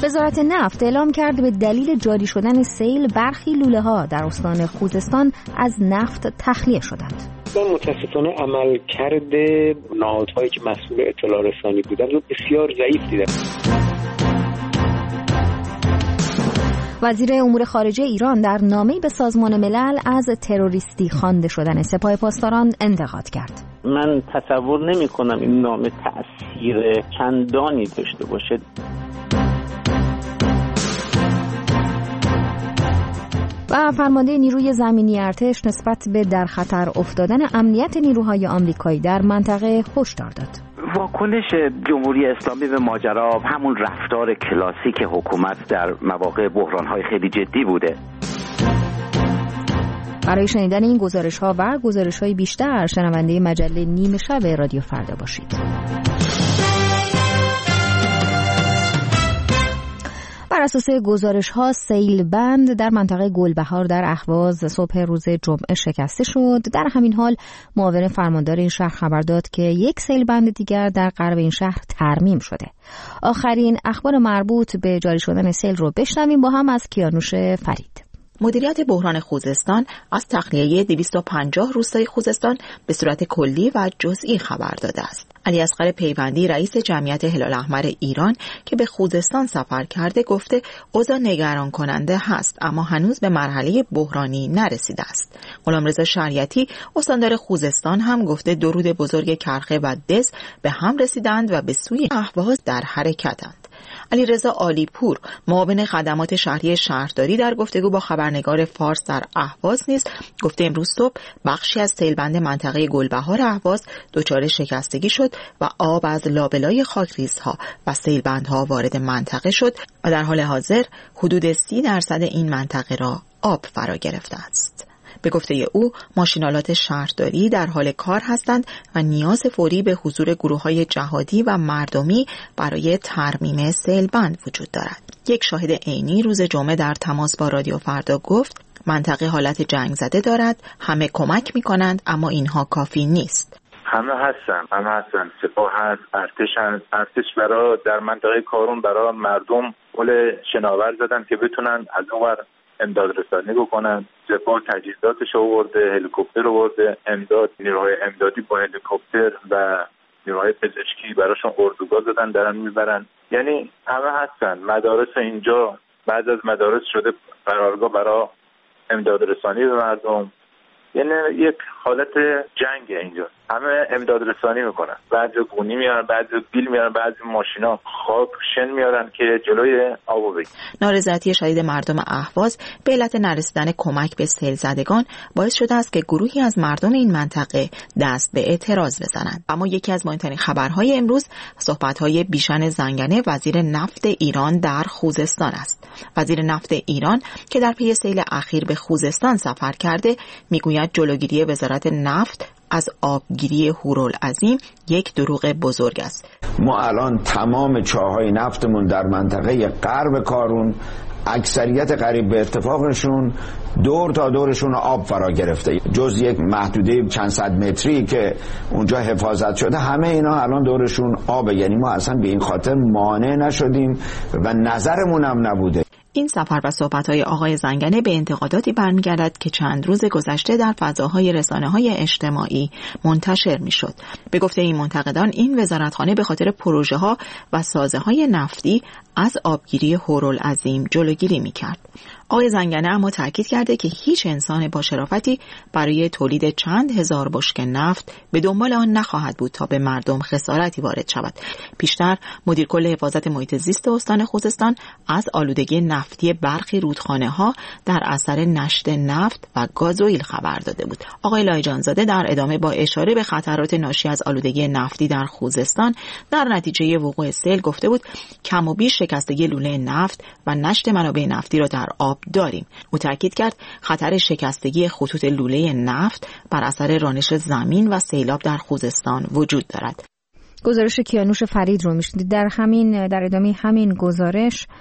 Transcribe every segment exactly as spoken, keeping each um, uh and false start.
وزارت نفت اعلام کرد به دلیل جاری شدن سیل برخی لوله‌ها در استان خوزستان از نفت تخلیه شدند. متاسفانه عمل کرده نهادهایی که مسئول اطلاع رسانی بودند رو بسیار ضعیف دیدم. وزیر امور خارجه ایران در نامه‌ای به سازمان ملل از تروریستی خوانده شدن سپاه پاسداران انتقاد کرد. من تصور نمی کنم این نامه تأثیر چندانی داشته باشه. و فرمانده نیروی زمینی ارتش نسبت به در خطر افتادن امنیت نیروهای آمریکایی در منطقه هشدار داد. واکنش جمهوری اسلامی به ماجرا همون رفتار کلاسیک حکومت در مواقع بحران‌های خیلی جدی بوده. برای شنیدن این گزارش‌ها و گزارش‌های بیشتر شنونده مجله نیمه شب رادیو فردا باشید. بر اساس گزارش‌ها سیل بند در منطقه گلبهار در اهواز صبح روز جمعه شکسته شد. در همین حال معاون فرماندار این شهر خبر داد که یک سیل بند دیگر در غرب این شهر ترمیم شده. آخرین اخبار مربوط به جاری شدن سیل رو بشنویم با هم از کیانوش فرید. مدیریت بحران خوزستان از تخلیه دویست و پنجاه روستای خوزستان به صورت کلی و جزئی خبر داده است. علی اصغر پیوندی رئیس جمعیت هلال احمر ایران که به خوزستان سفر کرده گفته اوضاع نگران کننده هست اما هنوز به مرحله بحرانی نرسیده است. غلامرضا شریعتی استاندار خوزستان هم گفته درود بزرگ کرخه و دز به هم رسیدند و به سوی اهواز در حرکتند. علیرضا عالیپور معاون خدمات شهری شهرداری در گفتگو با خبرنگار فارس در اهواز نیز گفته امروز صبح بخشی از سیلبند منطقه گلبهار اهواز دچار شکستگی شد و آب از لابلای خاکریزها و سیلبندها وارد منطقه شد و در حال حاضر حدود سی درصد این منطقه را آب فرا گرفته است. به گفته او ماشینالات شهرداری در حال کار هستند و نیاز فوری به حضور گروه‌های جهادی و مردمی برای ترمیم سیلبند وجود دارد. یک شاهد عینی روز جمعه در تماس با رادیو فردا گفت منطقه حالت جنگ زده دارد، همه کمک می‌کنند اما اینها کافی نیست. همه هستن، همه هستن. سپاه هست، ارتش هست. ارتش برای در منطقه کارون برای مردم گل شناور زدن که بتونن از اونور امداد رسانی بکنن. سپاه تجهیزاتش آورده، هلیکوپتر آورده، امداد نیروهای امدادی با هلیکوپتر و نیروهای پزشکی براشون اردوگاه دادن دارن میبرن. یعنی همه هستن. مدارس اینجا بعد از مدارس شده قرارگاه برای امداد رسانی به مردم. یعنی یک حالت جنگ اینجا. همه امداد رسانی میکنن. بعضی گونی میارن، بعضی بیل میارن، بعضی ماشینا خاک شن میارن که جلوی آبو بگیرن. نارضایتی شدید مردم اهواز به علت نرسیدن کمک به سیل زدگان باعث شده است که گروهی از مردم این منطقه دست به اعتراض بزنند. اما یکی از مهمترین خبرهای امروز صحبت‌های بیژن زنگنه وزیر نفت ایران در خوزستان است. وزیر نفت ایران که در پی سیل اخیر به خوزستان سفر کرده میگوید جلوگیری وزارت نفت از آبگیری هورالعظیم یک دروغ بزرگ است. ما الان تمام چاهای نفتمون در منطقه غرب کارون اکثریت قریب به اتفاقشون دور تا دورشون آب فرا گرفته، جز یک محدوده چند صد متری که اونجا حفاظت شده همه اینا الان دورشون آبه. یعنی ما اصلا به این خاطر مانع نشدیم و نظرمون هم نبوده. این سفر و صحبت‌های آقای زنگنه به انتقاداتی برمیگردد که چند روز گذشته در فضاهای رسانه‌های اجتماعی منتشر می‌شد. به گفته این منتقدان این وزارتخانه به خاطر پروژه‌ها و سازه‌های نفتی از آبگیری هورالعظیم جلوگیری می‌کرد. آقای زنگنه اما تاکید کرده که هیچ انسان با شرافتی برای تولید چند هزار بشکه نفت به دنبال آن نخواهد بود تا به مردم خسارتی وارد شود. پیشتر مدیر کل حفاظت محیط زیست استان خوزستان از آلودگی نفتی برخی رودخانه‌ها در اثر نشت نفت و گازوئیل خبر داده بود. آقای لایجانزاده در ادامه با اشاره به خطرات ناشی از آلودگی نفتی در خوزستان در نتیجه وقوع سیل گفته بود کم و بیش شکستگی لوله نفت و نشت منابع نفتی را در آب داریم. او تاکید کرد خطر شکستگی خطوط لوله نفت بر اثر رانش زمین و سیلاب در خوزستان وجود دارد. گزارش کیانوش فرید رو میشنید. در همین در ادامه همین گزارش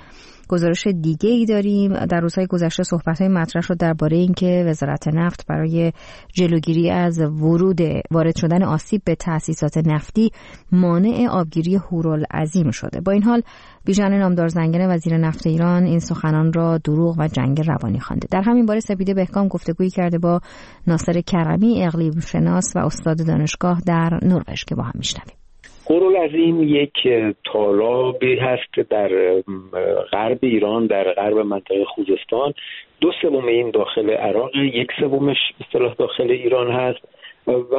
گزارش دیگه ای داریم. در روزهای گذشته صحبت‌های مطرح شد درباره اینکه وزارت نفت برای جلوگیری از ورود وارد شدن آسیب به تأسیسات نفتی مانع آبگیری هورالعظیم شده. با این حال بیژن نامدار زنگنه وزیر نفت ایران این سخنان را دروغ و جنگ روانی خوانده. در همین باره سپیده بهکام گفتگویی کرده با ناصر کرمی، اقلیم شناس و استاد دانشگاه در نروژ که با هم میشنویم. هورالعظیم یک تالابی هست که در غرب ایران، در غرب منطقه خوزستان. دو سوم این داخل عراق، یک سومش به اصطلاح داخل ایران هست و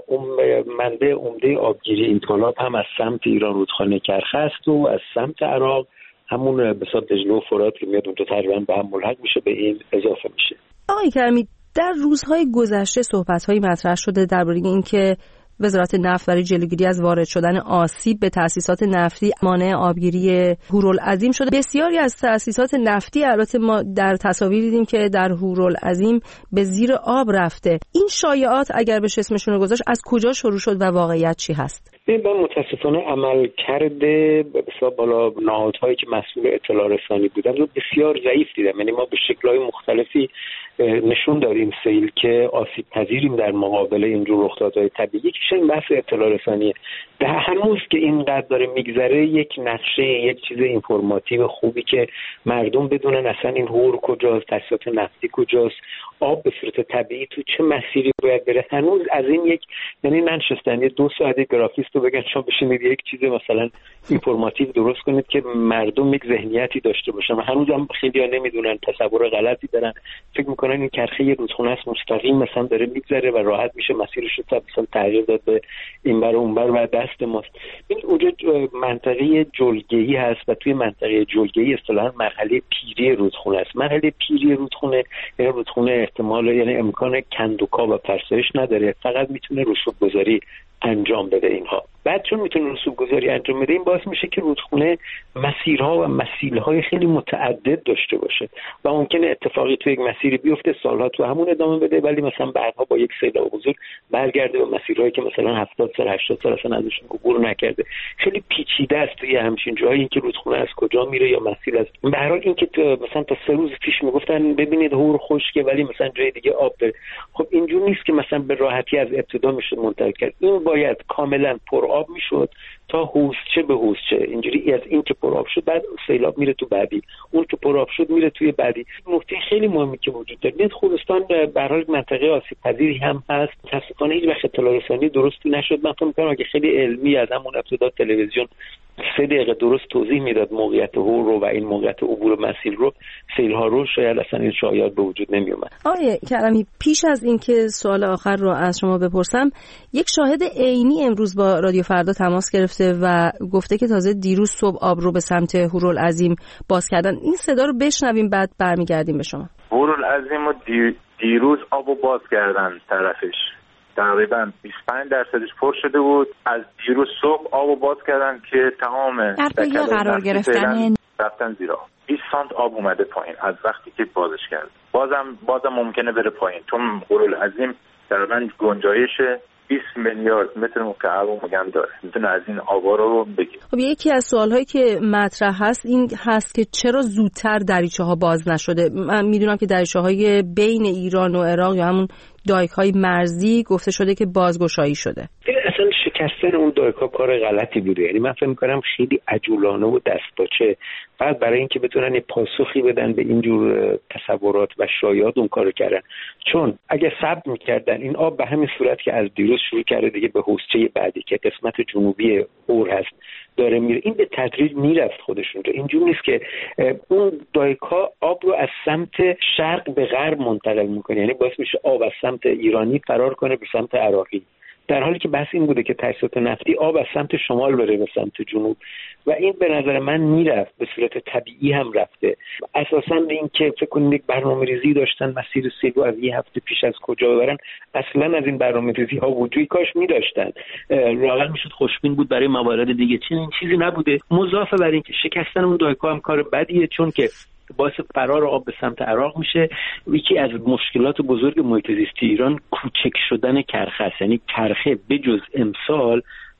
منبع عمده آبگیری این تالاب هم از سمت ایران رودخانه کرخ است و از سمت عراق همون بساط دجله و فرات که میاد اونجا تقریبا به هم ملحق میشه، به این اضافه میشه. آقای کرمی، در روزهای گذشته صحبت‌هایی مطرح شده درباره اینکه وزارت نفت برای جلوگیری از وارد شدن آسیب به تأسیسات نفتی مانع آبگیری هورالعظیم شده. بسیاری از تأسیسات نفتی البته ما در تصاویر دیدیم که در هورالعظیم به زیر آب رفته. این شایعات اگر بشه اسمشون رو گذاشت از کجا شروع شد و واقعیت چی هست؟ من متاسفانه عمل کرده بسیار بالا نهادهایی که مسئول اطلاع رسانی بودن رو بسیار ضعیف دیدم. یعنی ما به شکل‌های مختلفی نشون داریم سیل که آسیب پذیریم در مقابل اینجور رخدادهای طبیعی. که این بحث اطلاع رسانیه. در هنوز که اینقدر داره میگذره یک نقشه، یک چیز اینفورماتیو خوبی که مردم بدونن اصلا این هور کجاست، تأسیسات نفتی کجاست، آب به صورت طبیعی تو چه مسیری باید بره، هنوز از این یک یعنی ننشستن یه دو ساعته گرافیست رو بگن شما بشینید یک چیز مثلا اینفورماتیو درست کنید که مردم یک ذهنیتی داشته باشن. هنوز هم خیلی‌ها نمیدونن، تصور غلطی دارن، فکر میکنن این کرخه یه رودخونه است مستقیم مثلا داره میگذره و راحت میشه مسیرش رو مثلا تغییر داد به این بر اون بر و دست ماست. این اونجا منطقه جلگه‌ای هست و توی منطقه جلگه‌ای اصطلاحاً مرحله پیری رودخونه است. مرحله پیری رودخونه یعنی رودخونه احتمال یعنی امکان کندوکا و فرسایش نداره، فقط میتونه رسوب‌گذاری انجام بده اینها. بعد چون میتونه رسوب‌گذاری انجام بده این باعث میشه که رودخونه مسیرها و مسیلهای خیلی متعدد داشته باشه و ممکنه اتفاقی تو یک مسیری بیفته سالها تو همون ادامه بده ولی مثلا بعدها با یک سیلاب بزرگ برگرده به مسیرهایی که مثلا هفتاد سال هشتاد سال اصلا ازشون عبور نکرده. خیلی پیچیده است توی همچین جایی اینکه رودخونه از کجا میره یا مسیر از به هر حال اینکه مثلا تا سه روز پیش میگفتن ببینید هور خشکه ولی مثلا جای دیگه آب داره. خب اینجوری نیست که مثلا به راحتی از ابتدا میشه منتقل کرد. این باید کاملا پر آب میشد تا حوضچه به حوضچه، اینجوری از این که پر آب شد بعد سیلاب میره تو بعدی، اون که پر آب شد میره توی بعدی. نکته خیلی مهمی که وجود داره این خوزستان به هر حال منطقه آسیب پذیری هم هست. متأسفانه هیچ وقت اطلاع رسانی درستی نشد. من فکر می‌کنم اگه خیلی علمی از همون ابتدا تلویزیون سه دقیقه درست توضیح میداد موقعیت هور رو و این موقعیت عبور مسیل رو سیل‌ها رو شاید اصلا این شایعات به وجود نمی اومد. آقای کرمی، پیش از اینکه سوال آخر رو از شما بپرسم، یک شاهد عینی امروز با رادیو فردا تماس گرفته و گفته که تازه دیروز صبح آب رو به سمت هورالعظیم باز کردن. این صدا رو بشنویم بعد برمیگردیم به شما. هورالعظیم رو دیروز آب رو باز کردن طرفش. تقریبا بیست و پنج درصدش پر شده بود. از دیروز صبح آبو باز کردن که تمام در پی قرار گرفتن رفتن زیرا. بیست سانت آب اومده پایین از وقتی که بازش کرد. بازم بازم ممکنه بره پایین. چون هورالعظیم تقریبا گنجایش بیست میلیارد متر مکعب میگم داره. میتونه از این آبا رو بگیره. خب یکی از سوالهایی که مطرح هست این هست که چرا زودتر دریچه‌ها باز نشده؟ من میدونم که دریچه‌های بین ایران و عراق یا همون دایک‌های مرزی گفته شده که بازگشایی شده. اصلا شکستن اون دایک‌ها کار غلطی بوده. یعنی من فکر می‌کنم خیلی عجولانه و دستپاچه بعد برای اینکه بتونن یه پاسخی بدن به اینجور تصورات و شایعات اون کارو کردن. چون اگه صبر می‌کردن این آب به همین صورت که از دیروز شروع کرده دیگه به حوضچه بعدی که قسمت جنوبی هور هست داره میره، این به تدریج میرفت خودشون رو. اینجور نیست که اون دایک‌ها آب رو از سمت شرق به غرب منتقل میکنه، یعنی باعث میشه آب از سمت ایرانی فرار کنه به سمت عراقی، در حالی که بحث این بوده که تأسیسات نفتی آب از سمت شمال بره به سمت جنوب و این به نظر من میرفت، به صورت طبیعی هم رفته. اساساً به این که فکر کنید یک برنامه‌ریزی داشتن مسیر سیل رو از یه هفته پیش از کجا ببرن، اصلاً از این برنامه‌ریزی ها وجودی کاش می‌داشتن. راحت میشد خوشبین بود برای موارد دیگه. چنین چیزی نبوده. مضافه بر این که شکستن اون دایک‌ها هم کار بدیه، چون که باعث فرار آب به سمت عراق میشه. یکی از مشکلات بزرگ محیط زیستی ایران کوچک شدن کرخه است. یعنی کرخه بجز امسال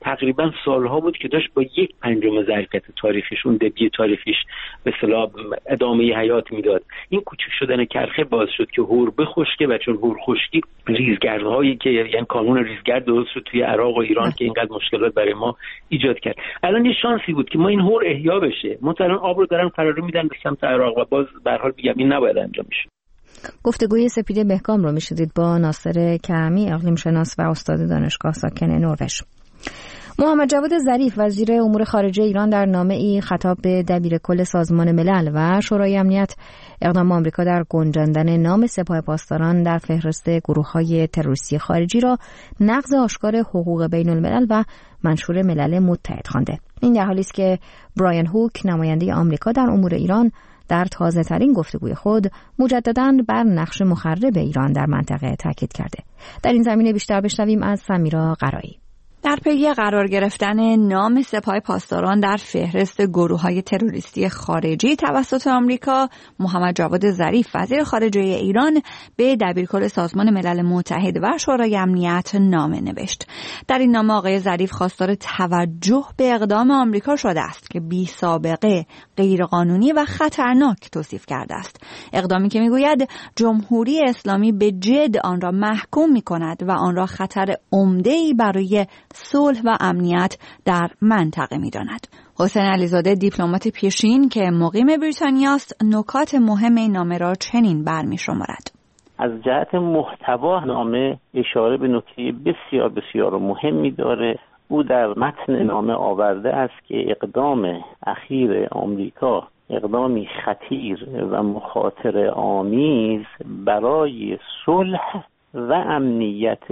تقریبا سالها بود که داشت با یک پنجم ظرفیت تاریخیش، اون دبی تاریخیش به اصطلاح ادامه حیات میداد. این کوچک شدن کرخه باعث شد که هور بخشکه و چون هور خشکی ریزگردهایی که یعنی کانون ریزگرد درست شد توی عراق و ایران که اینقدر مشکلات برای ما ایجاد کرد. الان یه شانسی بود که ما این هور احیا بشه. مثلا آب رو دارن فراری میدن به سمت عراق و باز به هر حال میگم این نباید انجام بشه. گفتگوی سپید بهکام رو میشدید با ناصر کرمی، اقلیم شناس و استاد دانشگاه ساکن نروژ. محمد جواد ظریف وزیر امور خارجه ایران در نامه‌ای خطاب به دبیرکل سازمان ملل و شورای امنیت اقدام آمریکا در گنجاندن نام سپاه پاسداران در فهرست گروه‌های تروریستی خارجی را نقض آشکار حقوق بین الملل و منشور ملل متحد خوانده. این در حالی است که برایان هوک نماینده آمریکا در امور ایران در تازه‌ترین گفتگوی خود مجدداً بر نقش مخرب ایران در منطقه تاکید کرده. در این زمینه بیشتر بشنویم از سمیرا قرایی. در پی قرار گرفتن نام سپاه پاسداران در فهرست گروه‌های تروریستی خارجی توسط آمریکا، محمد جواد ظریف وزیر خارجه ایران به دبیرکل سازمان ملل متحد و شورای امنیت نامه نوشت. در این نامه آقای ظریف خواستار توجه به اقدام آمریکا شده است که بی سابقه، غیرقانونی و خطرناک توصیف کرده است. اقدامی که میگوید جمهوری اسلامی به جد آن را محکوم می‌کند و آن را خطر عمده‌ای برای صلح و امنیت در منطقه می‌داند. حسین علیزاده دیپلمات پیشین که مقیم بریتانیا است نکات مهم این نامه را چنین برمی‌شمارد. از جهت محتوا نامه اشاره به نکته بسیار بسیار مهمی داره. او در متن نامه آورده است که اقدام اخیر آمریکا اقدامی خطیر و مخاطره آمیز برای صلح و امنیت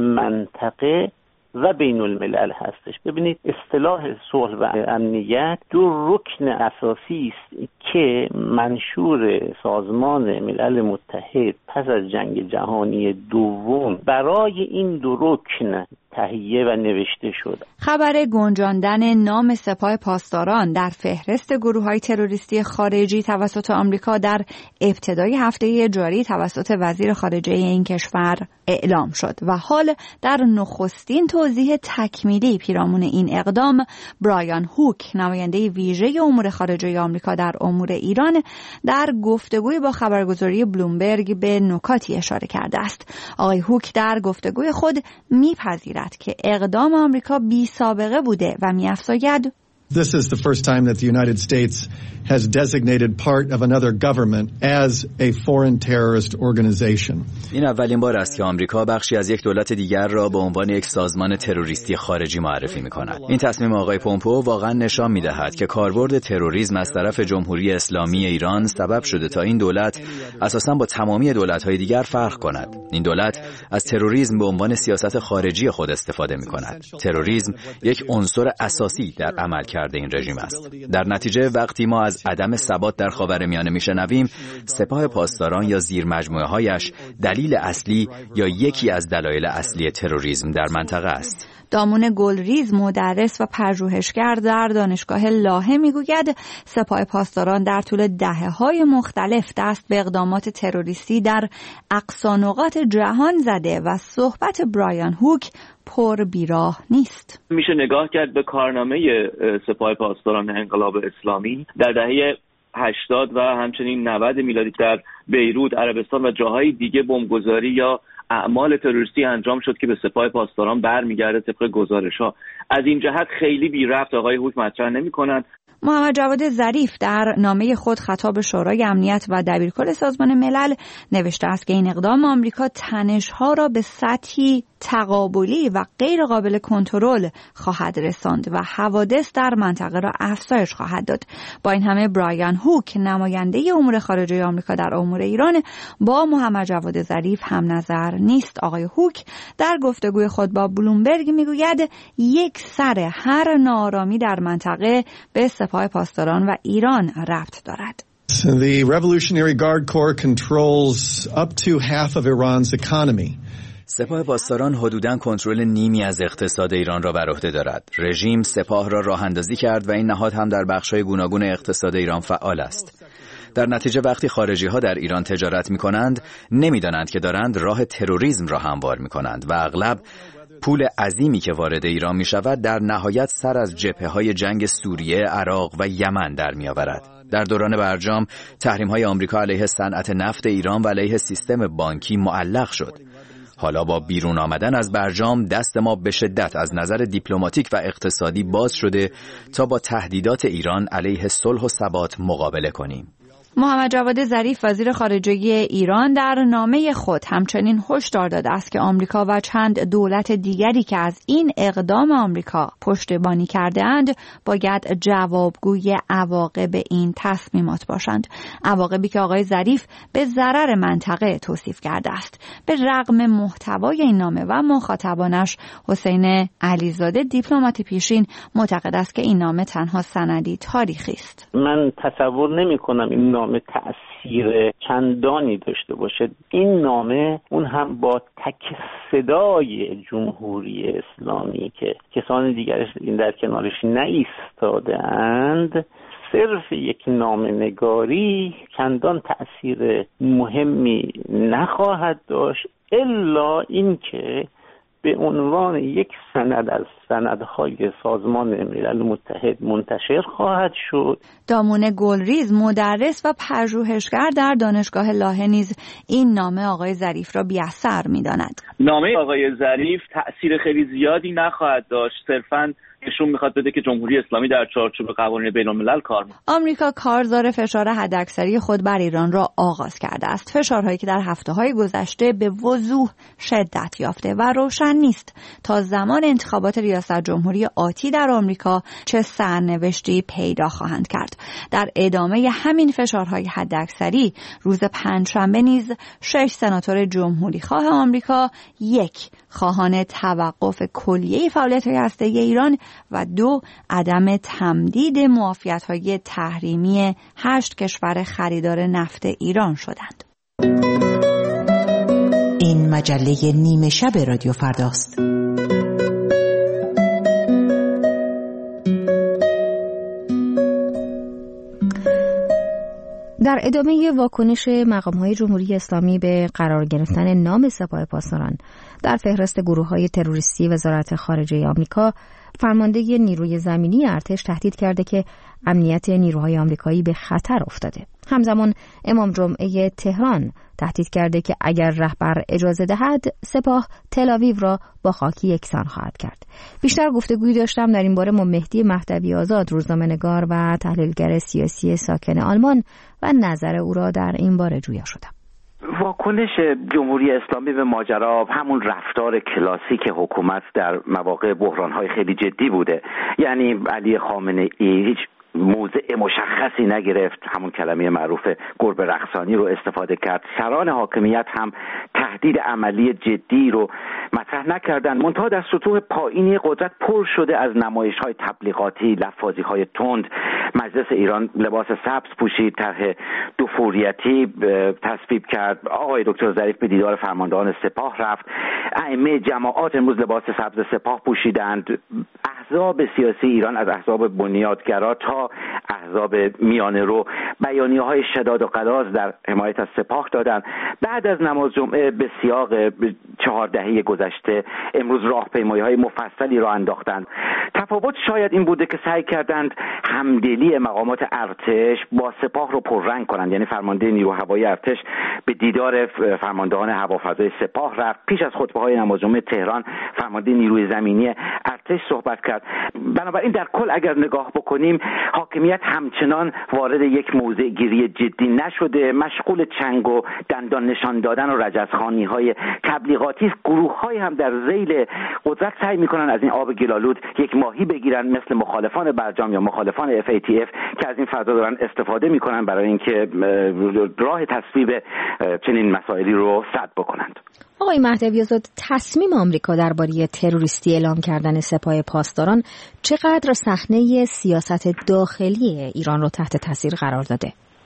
منطقه و بین الملل هستش. ببینید اصطلاح صلح و امنیت دو رکن اساسی است که منشور سازمان ملل متحد پس از جنگ جهانی دوم برای این دو رکن تهیه و نوشته شد. خبر گنجاندن نام سپاه پاسداران در فهرست گروه‌های تروریستی خارجی توسط آمریکا در ابتدای هفته جاری توسط وزیر خارجه این کشور اعلام شد و حال در نخستین توضیح تکمیلی پیرامون این اقدام برایان هوک نماینده ویژه امور خارجه آمریکا در امور ایران در گفتگوی با خبرگزاری بلومبرگ به نکاتی اشاره کرده است. آقای هوک در گفتگوی خود میپذیرد که اقدام آمریکا بی سابقه بوده و می‌افزاید This is the first time that the United States has designated part of another government as a foreign terrorist organization. این اولین بار است که آمریکا بخشی از یک دولت دیگر را به عنوان یک سازمان تروریستی خارجی معرفی می‌کند. این تصمیم آقای پومپئو واقعا نشان می‌دهد که کاربرد تروریسم از طرف جمهوری اسلامی ایران سبب شده تا این دولت اساساً با تمامی دولت‌های دیگر فرق کند. این دولت از تروریسم به عنوان سیاست خارجی خود استفاده می‌کند. تروریسم یک عنصر اساسی در عمل این رژیم است. در نتیجه وقتی ما از عدم ثبات در خاورمیانه میشنویم، سپاه پاسداران یا زیرمجموعه‌هایش دلیل اصلی یا یکی از دلایل اصلی تروریسم در منطقه است. دامون گلریز مدرس و پژوهشگر در دانشگاه لاهه میگوید سپاه پاسداران در طول دهه‌های مختلف دست به اقدامات تروریستی در اقصا نقاط جهان زده و صحبت برایان هوک پر بیراه نیست. میشه نگاه کرد به کارنامه سپاه پاسداران انقلاب اسلامی در دهه هشتاد و همچنین نود میلادی در بیروت، عربستان و جاهای دیگه بمبگذاری یا اعمال تروریستی انجام شد که به سپاه پاسداران برمیگرده طبق گزارش‌ها. از این جهت خیلی بی ربط آقای هوک مطرح نمی‌کنند. محمد جواد ظریف در نامه خود خطاب شورای امنیت و دبیرکل سازمان ملل نوشته است که این اقدام آمریکا تنش‌ها را به سطحی تقابلی و غیر قابل کنترل خواهد رساند و حوادث در منطقه را افزایش خواهد داد. با این همه برایان هوک نماینده امور خارجه آمریکا در امور ایران با محمد جواد ظریف هم نظر نیست. آقای هوک در گفتگوی خود با بلومبرگ میگوید یک سر هر ناآرامی در منطقه به سپاه پاسداران و ایران ربط دارد. The Revolutionary Guard Corps controls up to half of Iran's economy. سپاه پاسداران حدوداً کنترل نیمی از اقتصاد ایران را بر عهده دارد. رژیم سپاه را راه اندازی کرد و این نهاد هم در بخش‌های گوناگون اقتصاد ایران فعال است. در نتیجه وقتی خارجی‌ها در ایران تجارت می‌کنند، نمی‌دانند که دارند راه تروریسم را هموار می‌کنند و اغلب پول عظیمی که وارد ایران می شود در نهایت سر از جبهه‌های جنگ سوریه، عراق و یمن در می آورد. در دوران برجام تحریم‌های آمریکا علیه صنعت نفت ایران و علیه سیستم بانکی معلق شد. حالا با بیرون آمدن از برجام دست ما به شدت از نظر دیپلماتیک و اقتصادی باز شده تا با تهدیدات ایران علیه صلح و ثبات مقابله کنیم. محمد جواد ظریف وزیر خارجه ایران در نامه خود همچنین هشدار داده است که آمریکا و چند دولت دیگری که از این اقدام آمریکا پشتیبانی کرده‌اند باید جوابگوی عواقب این تصمیمات باشند، عواقبی که آقای ظریف به ضرر منطقه توصیف کرده است. به رغم محتوای این نامه و مخاطبانش، حسین علیزاده دیپلمات پیشین معتقد است که این نامه تنها سندی تاریخی است. من تصور نمی‌کنم این نامه تأثیر چندانی داشته باشه. این نامه اون هم با تک صدای جمهوری اسلامی که کسان دیگرش این در کنارش نایستاده اند، صرف یک نامه نگاری چندان تأثیر مهمی نخواهد داشت، الا اینکه به عنوان یک سند از سندهای سازمان ملل متحد منتشر خواهد شد. دامون گلریز، مدرس و پژوهشگر در دانشگاه لاهه نیز این نامه آقای ظریف را بی‌اثر می‌داند. نامه آقای ظریف تأثیر خیلی زیادی نخواهد داشت، صرفاً نشون میخواد بده که جمهوری اسلامی در چارچوب قوانین بین‌الملل کار می‌کند. آمریکا کارزار فشار حداکثری خود بر ایران را آغاز کرده است، فشارهایی که در هفته‌های گذشته به وضوح شدت یافته و روشن نیست تا زمان انتخابات ریاست جمهوری آتی در آمریکا چه سرنوشتی پیدا خواهند کرد. در ادامه همین فشارهای حداکثری روز پنجشنبه نیز شش سناتور جمهوری خواه آمریکا، یک خواهان توقف کلیه فعالیت‌های هسته‌ای ایران و دو عدم تمدید معافیت‌های تحریمی هشت کشور خریدار نفت ایران شدند. این مجله نیمه شب رادیو فرداست. در ادامه واکنش مقام‌های جمهوری اسلامی به قرار گرفتن نام سپاه پاسداران در فهرست گروه‌های تروریستی وزارت خارجه آمریکا، فرمانده نیروی زمینی ارتش تهدید کرده که امنیت نیروهای آمریکایی به خطر افتاده. همزمان امام جمعه تهران تهدید کرده که اگر رهبر اجازه دهد سپاه تل‌آویو را با خاکی یکسان خواهد کرد. بیشتر گفتگویی داشتم در این باره با مهدی مهدوی آزاد، روزنامه‌نگار و تحلیلگر سیاسی ساکن آلمان، و نظر او را در این باره جویا شدم. واکنش جمهوری اسلامی به ماجرا همون رفتار کلاسیک حکومت در مواقع بحران‌های خیلی جدی بوده. یعنی علی خامنه‌ای هیچ موضع مشخصی نگرفت، همون کلمه معروف گربه رقصانی رو استفاده کرد. سران حاکمیت هم تهدید عملی جدی رو مطرح نکردن، منتها در سطوح پایینی قدرت پر شده از نمایش‌های تبلیغاتی، لفاظی‌های تند. مجلس ایران لباس سبز پوشید، طرح دوفوریتی تصویب کرد. آقای دکتر ظریف به دیدار فرماندهان سپاه رفت. ائمه جماعات امروز لباس سبز سپاه پوشیدند. احزاب سیاسی ایران از احزاب بنیادگرا تا احزاب میانه رو بیانیه‌های شداد و غلاظ در حمایت از سپاه دادند. بعد از نماز جمعه به سیاق چهار دهه گذشته امروز راهپیمایی‌های مفصلی را انداختند. تفاوت شاید این بوده که سعی کردند همدلی مقامات ارتش با سپاه رو پررنگ کنند. یعنی فرمانده نیرو هوایی ارتش به دیدار فرماندهان هوافضای سپاه رفت. پیش از خطبه‌های نماز جمعه تهران فرمانده نیروی زمینی ارتش صحبت کرد. بنابراین در کل اگر نگاه بکنیم حاکمیت همچنان وارد یک موضع گیری جدی نشده، مشغول چنگ و دندان نشان دادن و رجزخوانی‌های تبلیغاتی است. گروه‌های هم در ذیل قدرت سعی می‌کنن از این آب گلالود یک ماهی بگیرن، مثل مخالفان برجام یا مخالفان اف ای تی اف که از این فضا دارن استفاده می‌کنن برای اینکه راه تصویب چنین مسائلی رو سد بکنند. آقای مهدوی آزاد، تصمیم آمریکا درباره تروریستی اعلام کردن سپاه پاسداران چقدر صحنه سیاست داخلی ایران رو تحت تاثیر قرار داده؟ این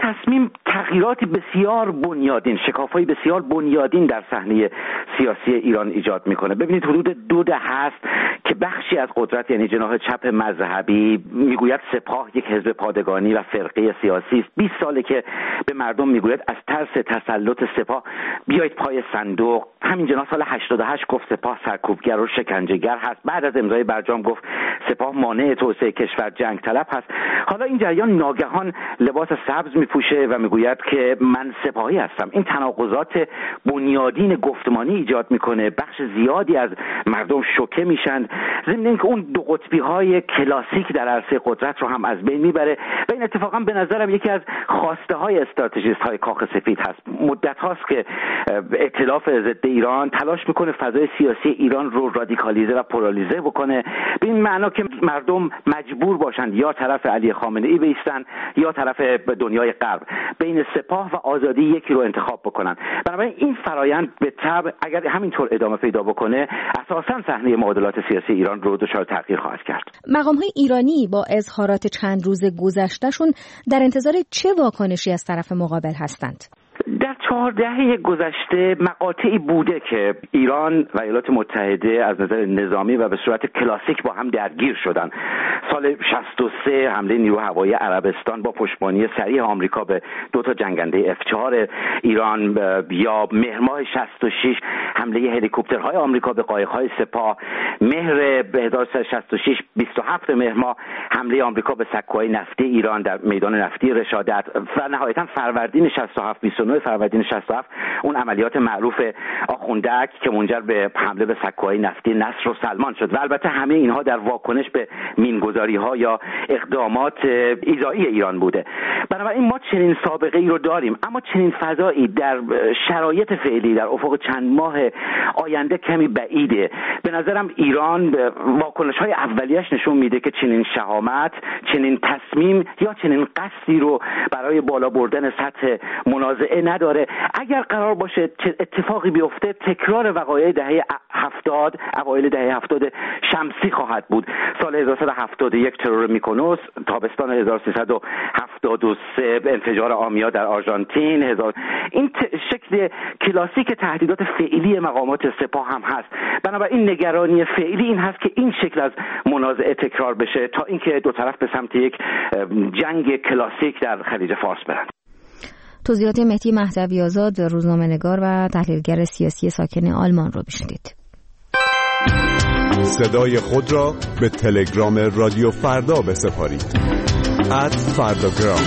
تصمیم تغییراتی بسیار بنیادین، شکاف‌های بسیار بنیادین در صحنه سیاسی ایران ایجاد میکنه. ببینید حدود دو دهه است که بخشی از قدرت، یعنی جناح چپ مذهبی، میگوید سپاه یک حزب پادگانی و فرقه سیاسی است. بیست ساله که به مردم میگوید از ترس تسلط سپاه بیایید پای صندوق. همین جناح سال هشتاد و هشت گفت سپاه سرکوبگر و شکنجهگر هست. بعد از امضای برجام گفت سپاه مانع توسعه کشور، جنگ طلب هست. حالا این جریان ناگهان لباس سبز میپوشه و میگوید که من سپاهی هستم. این تناقضات بنیادین گفتمانی ایجاد میکنه. بخش زیادی از مردم شوکه میشن، ضمن اینکه اون دو قطبی های کلاسیک در عرصه قدرت رو هم از بین میبره و این اتفاقا به نظرم یکی از خواسته های استراتژیست های کاخ سفید هست. مدت هاست که ائتلاف ضد ایران تلاش میکنه فضای سیاسی ایران رو رادیکالیزه و پولاریزه بکنه، به این معنا که مردم مجبور باشند یا طرف علی خامنه ای بیستن یا طرف دنیای غرب، بین سپاه و آزادی یکی رو انتخاب بکنن. بنابراین این فرایند به تبع اگر همینطور ادامه پیدا بکنه اساساً صحنه معادلات سیاسی ایران رو دچار تغییر خواهد کرد. مقام‌های ایرانی با اظهارات چند روز گذشتهشون در انتظار چه واکنشی از طرف مقابل هستند؟ در چهار دهه گذشته مقاطعی بوده که ایران و ایالات متحده از نظر نظامی و به صورت کلاسیک با هم درگیر شدن. سال شصت و سه حمله نیروی هوایی عربستان با پشتیبانی سریع آمریکا به دو تا جنگنده اف چهار ایران، یا مهر ماه شصت و شش حمله هلیکوپترهای آمریکا به قایق‌های سپاه، مهر هزار و سیصد و شصت و شش بیست و هفت مهر ماه حمله آمریکا به سکوهای نفتی ایران در میدان نفتی رشادت و نهایتاً فروردین شصت و هفت بیست و نه فروردین شصت و هفت اون عملیات معروف آخوندک که منجر به حمله به سکوهای نفتی نصر و سلمان شد و البته همه اینها در واکنش به مینگذاری‌ها یا اقدامات ایذایی ایران بوده. بنابراین ما چنین سابقه ای رو داریم، اما چنین فضایی در شرایط فعلی در افق چند ماه آینده کمی بعیده. به نظرم ایران واکنش‌های اولیه‌اش نشون میده که چنین شهامت، چنین تصمیم یا چنین قصدی رو برای بالا بردن سطح منازعه نداره. اگر قرار باشه چه اتفاقی بیفته تکرار وقایع دهه هفتاد، اوایل دهه هفتاد شمسی خواهد بود. سال هزار و سیصد و هفتاد و یک ترور میکونوس، تابستان هزار و سیصد و هفتاد و سه انفجار آمیا در آرژانتین، هزار این ت... شکل کلاسیک تهدیدات فعلی مقامات سپاه هم هست. بنابراین نگرانی فعلی این هست که این شکل از منازعه تکرار بشه تا اینکه دو طرف به سمت یک جنگ کلاسیک در خلیج فارس برند. توضیحات مهدی مهدوی آزاد، روزنامه‌نگار و تحلیلگر سیاسی ساکن آلمان رو بشنیدید. صدای خود را به تلگرام رادیو فردا بسپارید. ات فرداگرام.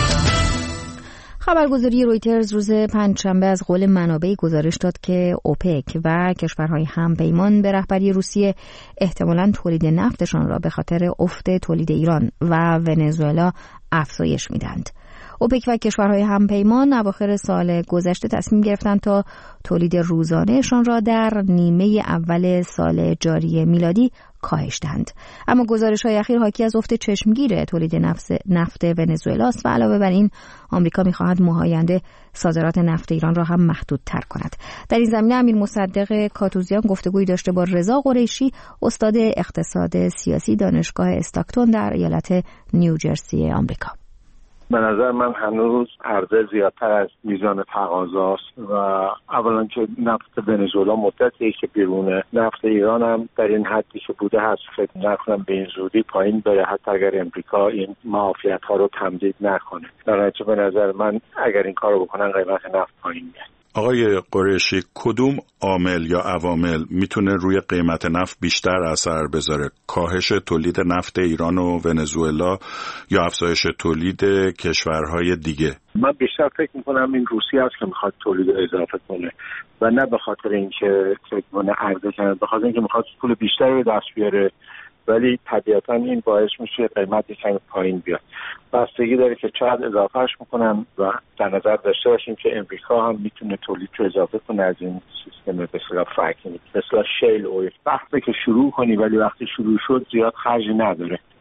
خبرگزاری رویترز روز پنجشنبه از قول منابعی گزارش داد که اوپک و کشورهای همپیمان به رهبری روسیه احتمالاً تولید نفتشان را به خاطر افت تولید ایران و ونزوئلا افزایش میدند. اوپک و کشورهای همپیمان اواخر سال گذشته تصمیم گرفتند تا تولید روزانهشان را در نیمه اول سال جاری میلادی کاهش دهند. اما گزارش‌های اخیر حاکی از افت چشمگیر تولید نفت, نفت ونزوئلاست و علاوه بر این آمریکا می‌خواهد ماه آینده صادرات نفت ایران را هم محدودتر کند. در این زمینه امیر مصدق کاتوزیان گفتگویی داشته با رضا قریشی، استاد اقتصاد سیاسی دانشگاه استاکتون در ایالت نیوجرسی آمریکا. به نظر من هنوز عرضه زیادتر از میزان تقاضاست و اولا که نفت ونزوئلا مدتیه که بیرونه، نفت ایران هم در این حدی که بوده هست فکر نکنم به این زودی پایین بره، حتی اگر امریکا این معافیت ها رو تمدید نکنه. در نتیجه به نظر من اگر این کار رو بکنن قیمت نفت پایین میاد. آقای قریشی، کدوم عامل یا عوامل میتونه روی قیمت نفت بیشتر اثر بذاره؟ کاهش تولید نفت ایران و ونزوئلا یا افزایش تولید کشورهای دیگه؟ من بیشتر فکر میکنم این روسیه است که میخواد تولید اضافه کنه و نه به خاطر اینکه فکر کنه عرضه کنه، به خاطر اینکه میخواد پول بیشتری به دست بیاره، ولی طبیعتا این باعث میشه قیمت یکم پایین بیاد. بستگی داره که چقدر اضافهش میکنن و در نظر داشته باشیم که امریکا هم میتونه تولید رو اضافه کنه از این سیستم به اصطلاح فرکینگ، به اصطلاح شیل اویل. وقتی که شروع کنی ولی وقتی شروع شد زیاد خرجی نداره.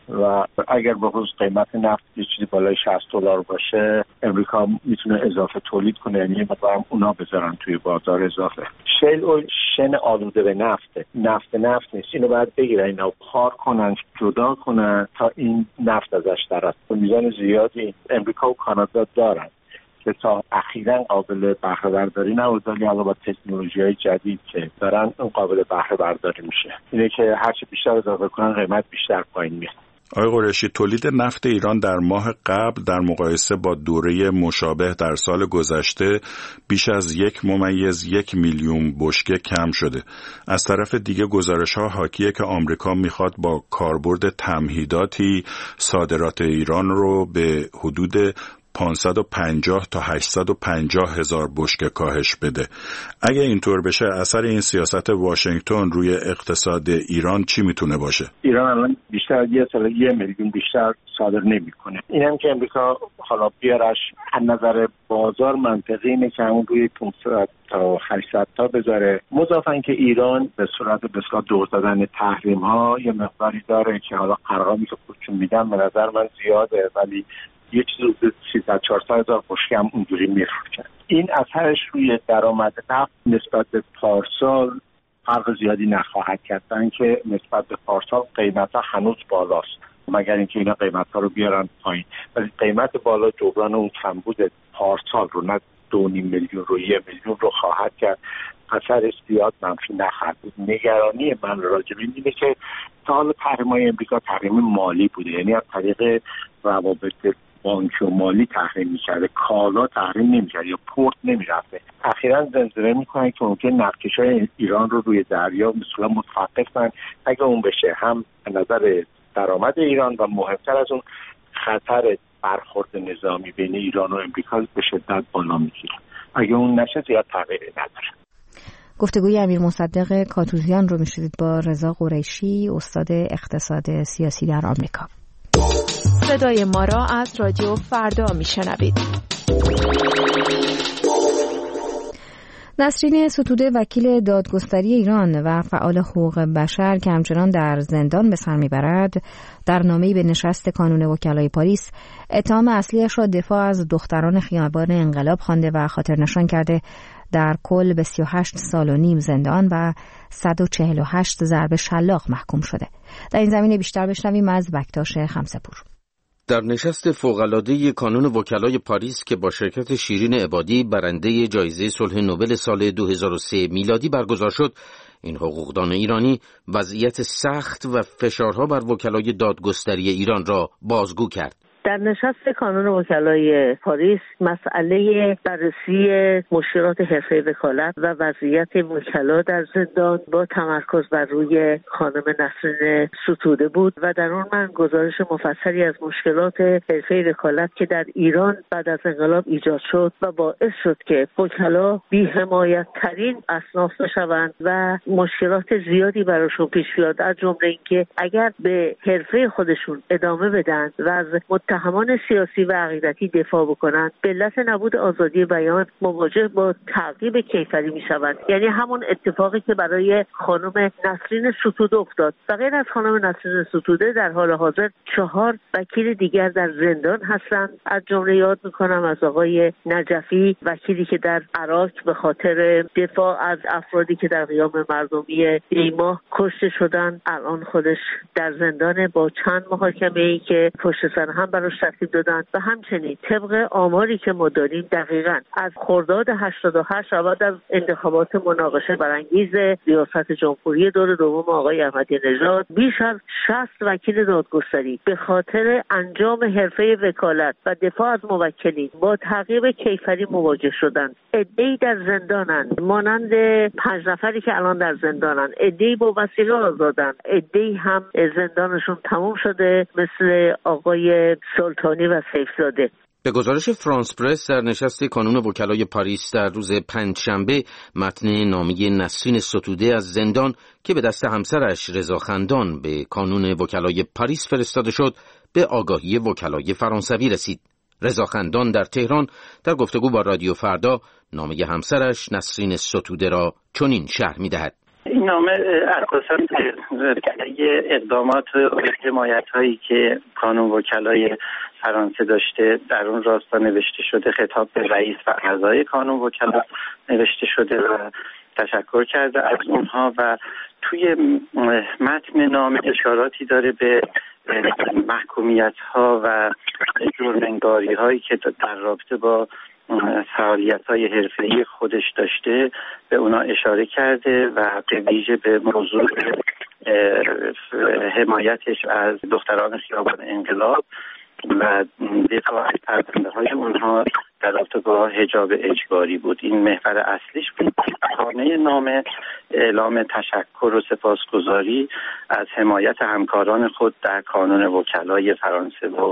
و اگر به خصوص قیمت نفت یه چیزی بالای شصت دلار باشه امریکا میتونه اضافه تولید کنه، یعنی مثلا اونا بذارن توی بازار اضافه. شیل اویل شن آلوده به نفته، نفت نفت نیست. اینو باید بگیرن، اینا پار کنن، جدا کنن تا این نفت ازش درست. به میزان زیادی امریکا و کانادا دارن که تا اخیراً قابل بهره برداری نبود، ولی الان با تکنولوژی‌های جدید که دارن اون قابل بهره برداری میشه. اینه که هرچی بیشتر اضافه کنن قیمت بیشتر پایین میاد. آقای قریشی، تولید نفت ایران در ماه قبل در مقایسه با دوره مشابه در سال گذشته بیش از یک ممیز یک میلیون بشکه کم شده. از طرف دیگه گزارش‌ها حاکیه که آمریکا میخواد با کاربرد تمهیداتی صادرات ایران رو به حدود پانصد و پنجاه تا هشتصد و پنجاه هزار بشکه کاهش بده. اگه اینطور بشه اثر این سیاست واشنگتن روی اقتصاد ایران چی میتونه باشه؟ ایران الان بیشتر از یه سال یه میلیون بیشتر صادر نمیکنه. اینم که امریکا حالا بیارش از نظر بازار منطقی اینه که همون روی پانصد تا هشتصد تا بذاره. مضافاً که ایران به صورت بسیار دور دادن تحریم ها یه مقداری داره که حالا ارقامی که خودشون میدن به نظر من زیاده، ولی یه چیز رو سیصد چهارصد هزار بشکه هم اونجوری میفروشن. این اثرش روی درآمد نفت نسبت به پارسال فرق زیادی نخواهد کرد، که نسبت به پارسال قیمت ها هنوز بالاست، مگر اینکه اینا قیمت ها رو بیارن پایین، ولی قیمت بالا جبران اون کمبود پارسال رو، نه دو نیم میلیون رو یه میلیون رو خواهد کرد. اثر زیاد منفی نخواهد بود. نگرانی من راجع به اینه که تا حالا تحریم‌های امریکا تحریم مالی بوده، یعنی از طریق روابط بانکی و مالی تحریم می‌کرده، کالا تحریم نمی‌کرده یا پورت نمی‌رفته. اخیراً زمزمه می‌کنن که ممکن نفتکش‌های ایران رو روی دریا مثلا متوقف کنن. اگه اون بشه هم از نظر درآمد ایران و مهمتر از اون خطر برخورد نظامی بین ایران و امریکا به شدت بالا می‌گیره. اگه اون نشه زیاد تغییری نداره. گفتگوی امیر مصدق کاتوزیان رو میشنید با رضا قریشی، استاد اقتصاد سیاسی در آمریکا. صدای ما را از رادیو فردا میشنوید. نسرین ستوده وکیل دادگستری ایران و فعال حقوق بشر که همچنان در زندان به سر میبرد، در نامه‌ای به نشست کانون وکلای پاریس اتهام اصلیش را دفاع از دختران خیابان انقلاب خوانده و خاطر نشان کرده در کل به سی و هشت سال و نیم زندان و صد و چهل و هشت ضرب شلاق محکوم شده. در این زمینه بیشتر بشنویم از بکتاش خمسه‌پور. در نشست فوق‌العاده کانون وکلای پاریس که با شرکت شیرین عبادی برنده جایزه صلح نوبل سال دو هزار و سه میلادی برگزار شد، این حقوقدان ایرانی وضعیت سخت و فشارها بر وکلای دادگستری ایران را بازگو کرد. در نشست کانون وکلای پاریس مسئله بررسی مشکلات حرفه وکالت و وضعیت وکلا در زندان با تمرکز بر روی خانم نسرین ستوده بود و در اون من گزارش مفصلی از مشکلات حرفه وکالت که در ایران بعد از انقلاب ایجاد شد و باعث شد که وکلا بی‌حمایت ترین اصناف بشوند و مشکلات زیادی براشون پیش بیاد، از جمله اینکه اگر به حرفه خودشون ادامه بدن و از متهمان سیاسی و عقیدتی دفاع بکنند، به علت نبود آزادی بیان مواجه با تعقیب کیفری میشوند. یعنی همون اتفاقی که برای خانم نسرین ستوده افتاد. و غیر از خانم نسرین ستوده در حال حاضر چهار وکیل دیگر در زندان هستند. از جمله یاد میکنم از آقای نجفی، وکیلی که در عراق به خاطر دفاع از افرادی که در قیام مردمی دیما کشته شدند الان خودش در زندان با چند محاکمه‌ای که پشت سر هم براش ترتیب دادن. و همچنین طبق آماری که ما داریم دقیقاً از خرداد هشتاد و هشت بعد از انتخابات مناقشه برانگیز ریاست جمهوری دور دوم آقای احمدی نژاد بیش از شصت وکیل دادگستری به خاطر انجام حرفه وکالت و دفاع از موکلین با تعقیب کیفری مواجه شدند. عده‌ای در زندانند، مانند پنج نفری که الان در زندانند، عده‌ای با وسیله آزادن، عده‌ای هم زندانشون تموم شده مثل آقای سلطانی و سیفزاده. به گزارش فرانس پرس در نشست کانون وکلای پاریس در روز پنجشنبه متن نامه نسرین ستوده از زندان که به دست همسرش رضا خندان به کانون وکلای پاریس فرستاده شد به آگاهی وکلای فرانسوی رسید. رضا خندان در تهران در گفتگو با رادیو فردا نامه همسرش نسرین ستوده را چنین شرح می‌دهد. این نامه اساساً یه اقدامات و حمایت‌هایی که کانون وکلای فرانسه داشته در اون راستا نوشته شده، خطاب به رئیس و اعضای کانون وکلا نوشته شده و تشکر کرده از اونها و توی متن نامه اشاراتی داره به محکومیت‌ها و جرم‌انگاری‌هایی که در رابطه با فعالیت‌های حرفه‌ای خودش داشته به اونا اشاره کرده و به ویژه به موضوع حمایتش از دختران خیابان انقلاب و دفاع از پرونده‌های اونها در رابطه با حجاب اجباری بود. این محور اصلیش بود. خانه نامه اعلام تشکر و سپاسگزاری از حمایت همکاران خود در کانون وکلای فرانسه و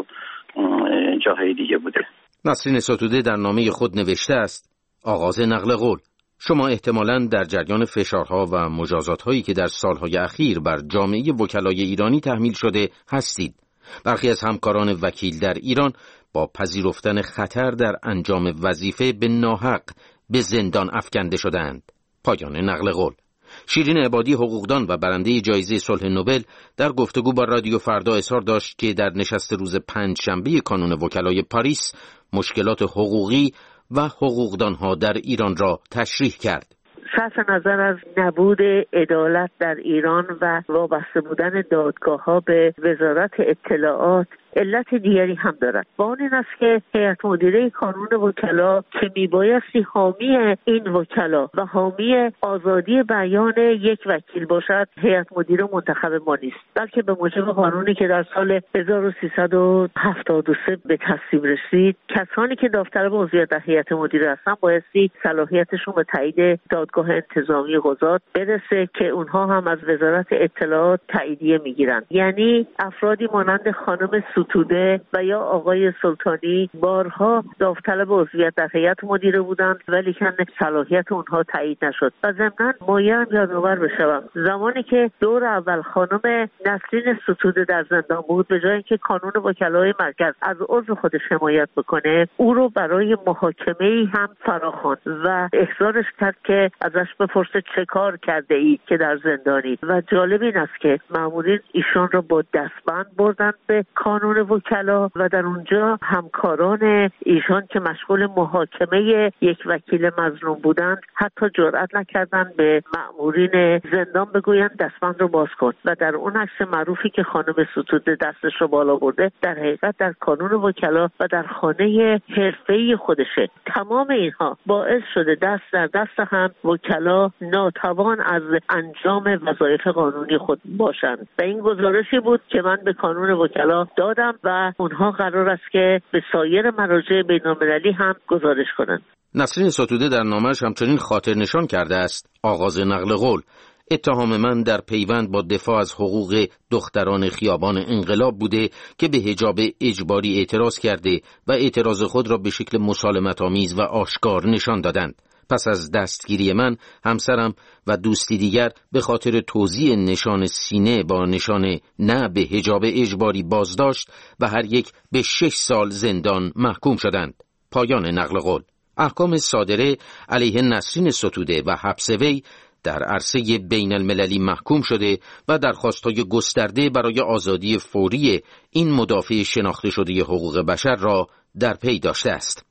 جاهای دیگه بوده. نسرین ستوده در نامه خود نوشته است: آغاز نقل قول. شما احتمالاً در جریان فشارها و مجازات‌هایی که در سالهای اخیر بر جامعه وکلای ایرانی تحمیل شده هستید. برخی از همکاران وکیل در ایران با پذیرفتن خطر در انجام وظیفه به ناحق به زندان افکنده شدند. پایان نقل قول. شیرین عبادی، حقوقدان و برنده جایزه صلح نوبل، در گفتگو با رادیو فردا اظهار داشت که در نشست روز پنجشنبه کانون وکلای پاریس مشکلات حقوقی و حقوقدانها در ایران را تشریح کرد. صرف نظر از نبود عدالت در ایران و وابسته بودن دادگاه‌ها به وزارت اطلاعات، علت دیگری هم دارد. با آن این است که هیئت مدیره کانون وکلا که میبایستی حامی این وکلا و حامی آزادی بیان یک وکیل باشد، هیئت مدیره منتخب ما نیست، بلکه به موجب قانونی که در سال هزار و سیصد و هفتاد و سه به تصویب رسید، کسانی که داوطلب عضویت در هیئت مدیره هستن بایستی صلاحیتشون به تایید دادگاه انتظامی قضات برسه که اونها هم از وزارت اطلاعات تاییدیه میگیرن. یعنی افرادی مانند خانم ستوده و یا آقای سلطانی بارها داوطلب عضویت در هیئت مدیره بودند ولی که صلاحیت اونها تایید نشد. و ضمناً مایه یادآور بشوم زمانی که دور اول خانم نسرین ستوده در زندان بود، به جای اینکه کانون وکلای مرکز از عضو خودش حمایت بکنه، او رو برای محاکمه‌ای هم فراخواند و احضارش کرد که ازش بپرسه چه کار کرده ای که در زندانی. و جالب این است که مامورین ایشان را با دستبند بردند به کانون وکلا و در اونجا همکاران ایشان که مشغول محاکمه یک وکیل مظلوم بودند حتی جرئت نکردند به مامورین زندان بگویند دستبند رو باز کن. و در اون عکس معروفی که خانم ستوده دستش رو بالا برده، در حقیقت در کانون وکلا و در خانه حرفه‌ای خودشه. تمام اینها باعث شده دست در دست هم وکلا ناتوان از انجام وظایف قانونی خود باشند. و این گزارشی بود که من به کانون وکلا دادم و اونها قرار است که به سایر مراجع بین‌المللی هم گزارش کنند. نسرین ستوده در نامه‌اش همچنین خاطر نشان کرده است: آغاز نقل قول. اتهام من در پیوند با دفاع از حقوق دختران خیابان انقلاب بوده که به حجاب اجباری اعتراض کرده و اعتراض خود را به شکل مسالمت‌آمیز و آشکار نشان دادند. پس از دستگیری من، همسرم و دوستی دیگر به خاطر توزیع نشان سینه با نشان نه به حجاب اجباری بازداشت و هر یک به شش سال زندان محکوم شدند. پایان نقل قول. احکام صادره علیه نسرین ستوده و حبس وی در عرصه بین المللی محکوم شده و درخواست‌های گسترده برای آزادی فوری این مدافع شناخته شده حقوق بشر را در پی داشته است.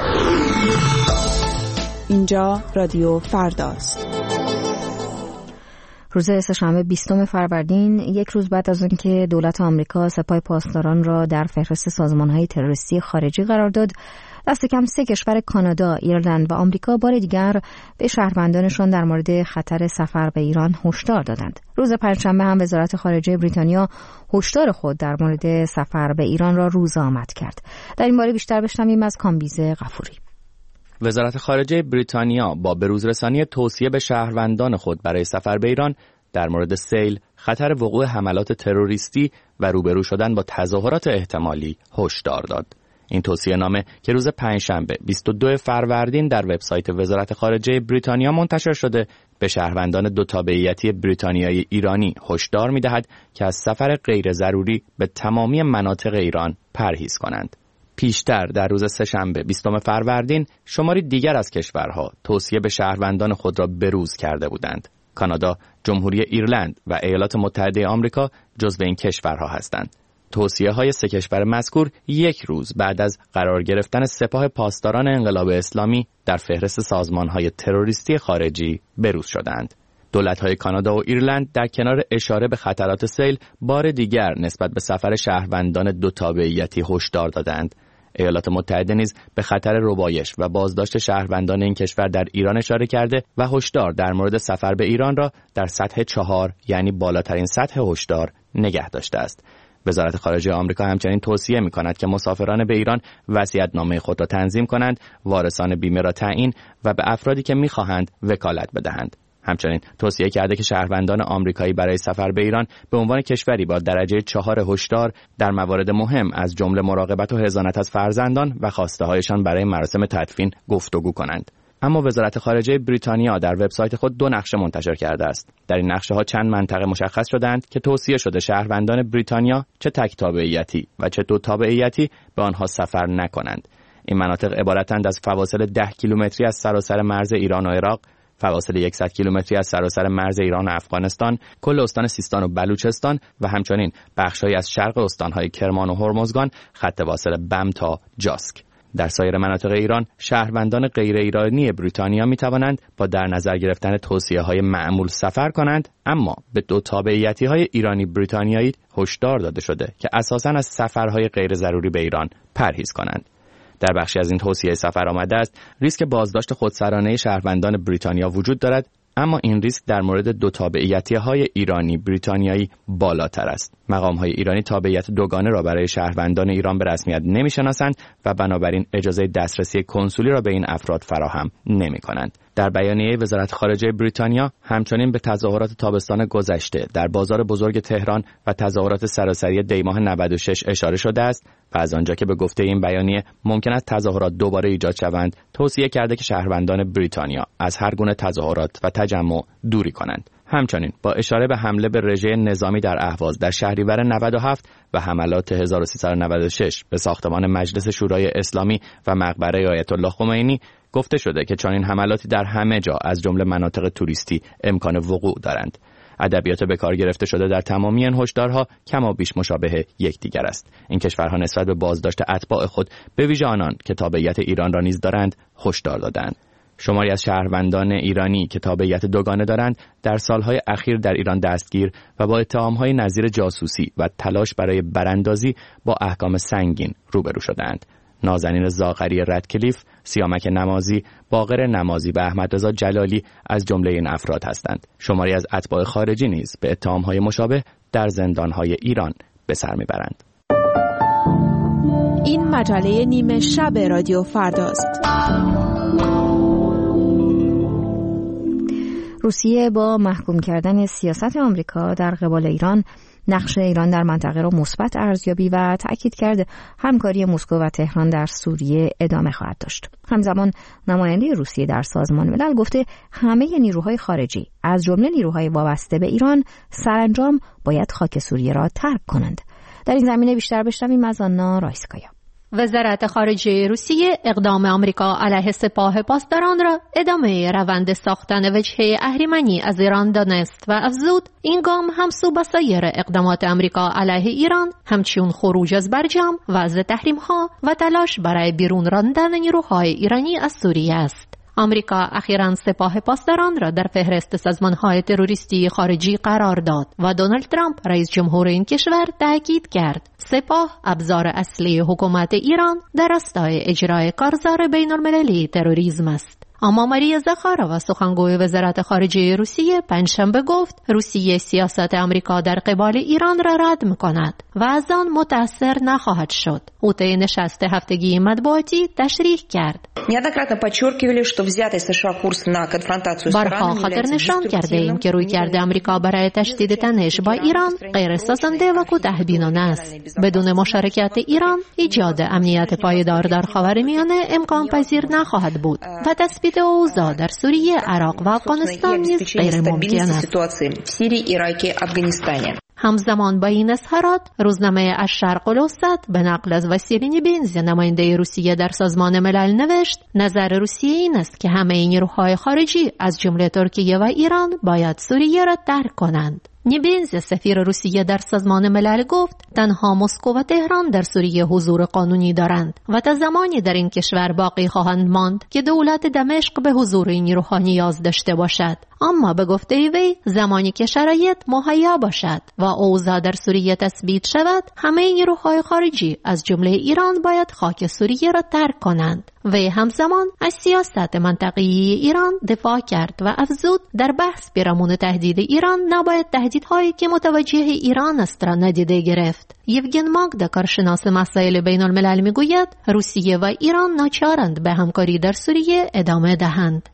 اینجا رادیو فرداست. روز سه‌شنبه بیستم فروردین، یک روز بعد از آنکه دولت آمریکا سپاه پاسداران را در فهرست سازمان‌های تروریستی خارجی قرار داد، دست کم سه کشور کانادا، ایرلند و آمریکا بار دیگر به شهروندانشان در مورد خطر سفر به ایران هشدار دادند. روز پنجشنبه هم وزارت خارجه بریتانیا هشدار خود در مورد سفر به ایران را روزآمد کرد. در این باره بیشتر بشنویم از کامبیز غفوری. وزارت خارجه بریتانیا با بروزرسانی توصیه به شهروندان خود برای سفر به ایران در مورد سیل، خطر وقوع حملات تروریستی و روبرو شدن با تظاهرات احتمالی هشدار داد. این توصیه نامه که روز پنجشنبه بیست و دوم فروردین در وبسایت وزارت خارجه بریتانیا منتشر شده، به شهروندان دو تابعیتی بریتانیایی ایرانی هشدار می‌دهد که از سفر غیر ضروری به تمامی مناطق ایران پرهیز کنند. پیشتر در روز سه‌شنبه بیستم فروردین شماری دیگر از کشورها توصیه به شهروندان خود را بروز کرده بودند. کانادا، جمهوری ایرلند و ایالات متحده آمریکا جزو این کشورها هستند. توصیه‌های سه کشور مذکور یک روز بعد از قرار گرفتن سپاه پاسداران انقلاب اسلامی در فهرست سازمان‌های تروریستی خارجی بروز شدند. دولت‌های کانادا و ایرلند در کنار اشاره به خطرات سیل بار دیگر نسبت به سفر شهروندان دو تابعیتی هشدار دادند. ایالات متحده نیز به خطر ربایش و بازداشت شهروندان این کشور در ایران اشاره کرده و هشدار در مورد سفر به ایران را در سطح چهار یعنی بالاترین سطح هشدار نگه داشته است. وزارت خارجه آمریکا همچنین توصیه می‌کند که مسافران به ایران وصیت‌نامه خود را تنظیم کنند، وارثان بیمه را تعیین و به افرادی که می‌خواهند وکالت بدهند. همچنین توصیه کرده که شهروندان آمریکایی برای سفر به ایران به عنوان کشوری با درجه چهار هشدار در موارد مهم از جمله مراقبت و حضانت از فرزندان و خواسته‌هایشان برای مراسم تدفین گفتگو کنند. اما وزارت خارجه بریتانیا در وبسایت خود دو نقشه منتشر کرده است. در این نقشه‌ها چند منطقه مشخص شدند که توصیه شده شهروندان بریتانیا چه تک تابعیتی و چه دو تابعیتی به آنها سفر نکنند. این مناطق عبارتند از فواصل ده کیلومتری از سراسر مرز ایران و عراق، فواصل صد کیلومتری از سراسر مرز ایران و افغانستان، کل استان سیستان و بلوچستان و همچنین بخش‌هایی از شرق استان‌های کرمان و هرمزگان، خط واصل بم تا جاسک. در سایر مناطق ایران شهروندان غیر ایرانی بریتانیا می توانند با در نظر گرفتن توصیه‌های معمول سفر کنند، اما به دو تابعیتی‌های ایرانی بریتانیایی هشدار داده شده که اساساً از سفرهای غیر ضروری به ایران پرهیز کنند. در بخشی از این توصیه سفر آمده است ریسک بازداشت خودسرانه شهروندان بریتانیا وجود دارد، اما این ریسک در مورد دو تابعیتی‌های ایرانی بریتانیایی بالاتر است. مقام‌های ایرانی تابعیت دوگانه را برای شهروندان ایران به رسمیت نمی‌شناسند و بنابراین اجازه دسترسی کنسولی را به این افراد فراهم نمی‌کنند. در بیانیه وزارت خارجه بریتانیا همچنین به تظاهرات تابستان گذشته در بازار بزرگ تهران و تظاهرات سراسری دی‌ماه نود و شش اشاره شده است و از آنجا که به گفته این بیانیه ممکن است تظاهرات دوباره ایجاد شوند، توصیه کرده که شهروندان بریتانیا از هر گونه تظاهرات و تجمع دوری کنند. همچنین با اشاره به حمله به رژه نظامی در اهواز در شهریور نود و هفت و حملات هزار و سیصد و نود و شش به ساختمان مجلس شورای اسلامی و مقبره آیت الله خمینی گفته شده که چنین حملاتی در همه جا از جمله مناطق توریستی امکان وقوع دارند. ادبیات به کار گرفته شده در تمامی این هشدارها کما بیش مشابه یکدیگر است. این کشورها نسبت به بازداشت اتباع خود به ویژه آنان که تابعیت ایران را نیز دارند هشدار دادند. شماری از شهروندان ایرانی که تابعیت دوگانه دارند در سالهای اخیر در ایران دستگیر و با اتهامهای نظیر جاسوسی و تلاش برای براندازی با احکام سنگین روبرو شدند. نازنین زاغری ردکلیف، سیامک نمازی، باقر نمازی و احمد رضا جلالی از جمله این افراد هستند. شماری از اتباع خارجی نیز به اتهامهای مشابه در زندانهای ایران به سر میبرند. این مجله نیمه شب رادیو فرداست. روسیه با محکوم کردن سیاست آمریکا در قبال ایران نقش ایران در منطقه را مثبت ارزیابی و تأکید کرده همکاری مسکو و تهران در سوریه ادامه خواهد داشت. همزمان نماینده روسیه در سازمان ملل گفته همه نیروهای خارجی از جمله نیروهای وابسته به ایران سرانجام باید خاک سوریه را ترک کنند. در این زمینه بیشتر بشنویم از آنا رایسکایا. وزارت خارجه روسیه اقدام آمریکا علیه سپاه پاسداران را ادامه روند ساختن وجهه اهریمنی از ایران دانست و افزود این گام همسو با سایر اقدامات آمریکا علیه ایران همچون خروج از برجام، وضع تحریم‌ها و تلاش برای بیرون راندن نیروهای ایرانی از سوریه است. آمریکا اخیراً سپاه پاسداران را در فهرست سازمان‌های تروریستی خارجی قرار داد و دونالد ترامپ رئیس جمهور این کشور تاکید کرد سپاه ابزار اصلی حکومت ایران در راستای اجرای کارزار بین‌المللی تروریسم است. اما ماریا زاخارova سخنگوی وزارت خارجه روسیه پنجشنبه گفت روسیه سیاست آمریکا در قبال ایران را رد می‌کند و از آن متأثر نخواهد شد. او طی نشست هفتگی مطبوعاتی تشریح کرد. بارها خاطر نشان کرده ایم که رویکرد آمریکا برای تشدید تنش با ایران غیر سازنده و کوتاه‌بینانه است. بدون مشارکت ایران ایجاد امنیت پایدار در خاورمیانه امکان پذیر نخواهد بود و تثبیت اوضاع در سوریه، عراق و افغانستان نیز غیر ممکن است. همزمان با این اظهارات روزنامه الشرق الاوسط به نقل از واسیلی نیبینز نماینده روسیه در سازمان ملل نوشت نظر روسیه این است که همه نیروهای خارجی از جمله ترکیه و ایران باید سوریه را ترک کنند. نیبینز سفیر روسیه در سازمان ملل گفت تنها مسکو و تهران در سوریه حضور قانونی دارند و تا زمانی در این کشور باقی خواهند ماند که دولت دمشق به حضور این نیروها نیاز داشته باشد. اما به گفته وی زمانی که شرایط مهیا باشد و اوضاع در سوریه تثبیت شود همه نیروهای خارجی از جمله ایران باید خاک سوریه را ترک کنند. وی همزمان از سیاست منطقه‌ای ایران دفاع کرد و افزود در بحث پیرامون تهدید ایران نباید تهدیدهایی که متوجه ایران است را ندیده گرفت. یوگن ماگدا کارشناس مسائل بین الملل میگوید روسیه و ایران ناچارند به همکاری در سوریه ادامه دهند.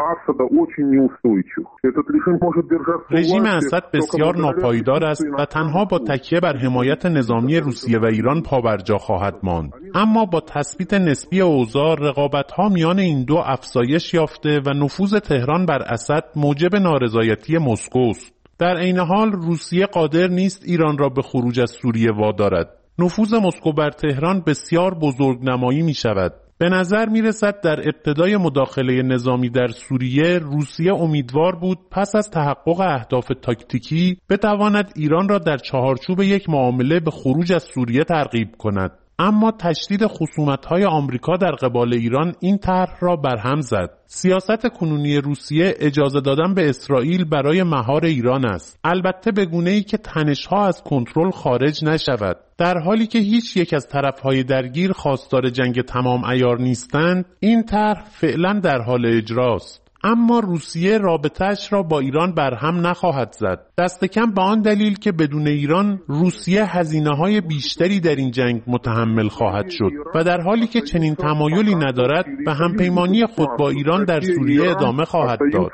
رژیم اسد بسیار ناپایدار است و تنها با تکیه بر حمایت نظامی روسیه و ایران پابرجا خواهد ماند. اما با تثبیت نسبی اوضاع رقابت‌ها میان این دو افزایش یافته و نفوذ تهران بر اسد موجب نارضایتی مسکو است. در عین حال روسیه قادر نیست ایران را به خروج از سوریه وادارد. نفوذ مسکو بر تهران بسیار بزرگنمایی می شود. به نظر می رسد در ابتدای مداخله نظامی در سوریه روسیه امیدوار بود پس از تحقق اهداف تاکتیکی بتواند ایران را در چهارچوب یک معامله به خروج از سوریه ترغیب کند. اما تشدید خصومت‌های آمریکا در قبال ایران این طرح را برهم زد. سیاست کنونی روسیه اجازه دادن به اسرائیل برای مهار ایران است، البته به گونه‌ای که تنش‌ها از کنترل خارج نشود. در حالی که هیچ یک از طرف‌های درگیر خواستار جنگ تمام عیار نیستند، این طرح فعلا در حال اجراست. اما روسیه رابطه‌اش را با ایران برهم نخواهد زد. دست کم به آن دلیل که بدون ایران روسیه هزینه‌های بیشتری در این جنگ متحمل خواهد شد و در حالی که چنین تمایلی ندارد به همپیمانی خود با ایران در سوریه ادامه خواهد داد.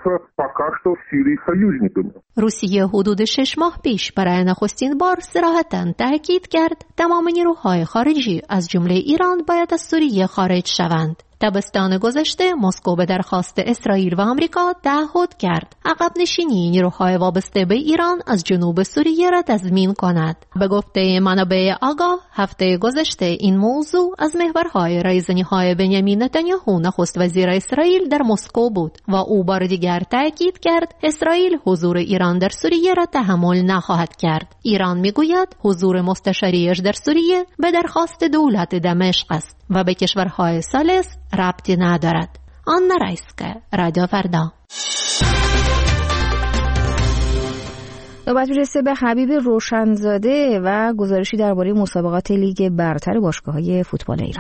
روسیه حدود شش ماه پیش برای نخستین بار صراحتاً تاکید کرد تمام نیروهای خارجی از جمله ایران باید از سوریه خارج شوند. تابستان گذشته مسکو به درخواست اسرائیل و آمریکا تعهد کرد عقب نشینی نیروهای وابسته به ایران از جنوب سوریه را تضمین کند. به گفته منابع آگاه هفته گذشته این موضوع از محورهای رایزنی‌های بنیامین نتانیاهو نخست وزیر اسرائیل در مسکو بود و او بار دیگر تاکید کرد اسرائیل حضور ایران در سوریه را تحمل نخواهد کرد. ایران میگوید حضور مستشاریش در سوریه به درخواست دولت دمشق است و به کشورهای ثالث ربطی ندارد. آنا رایسکه، رادیو فردا. نوبت میرسه به حبیب روشنزاده و گزارشی درباره مسابقات لیگ برتر باشگاه‌های فوتبال ایران.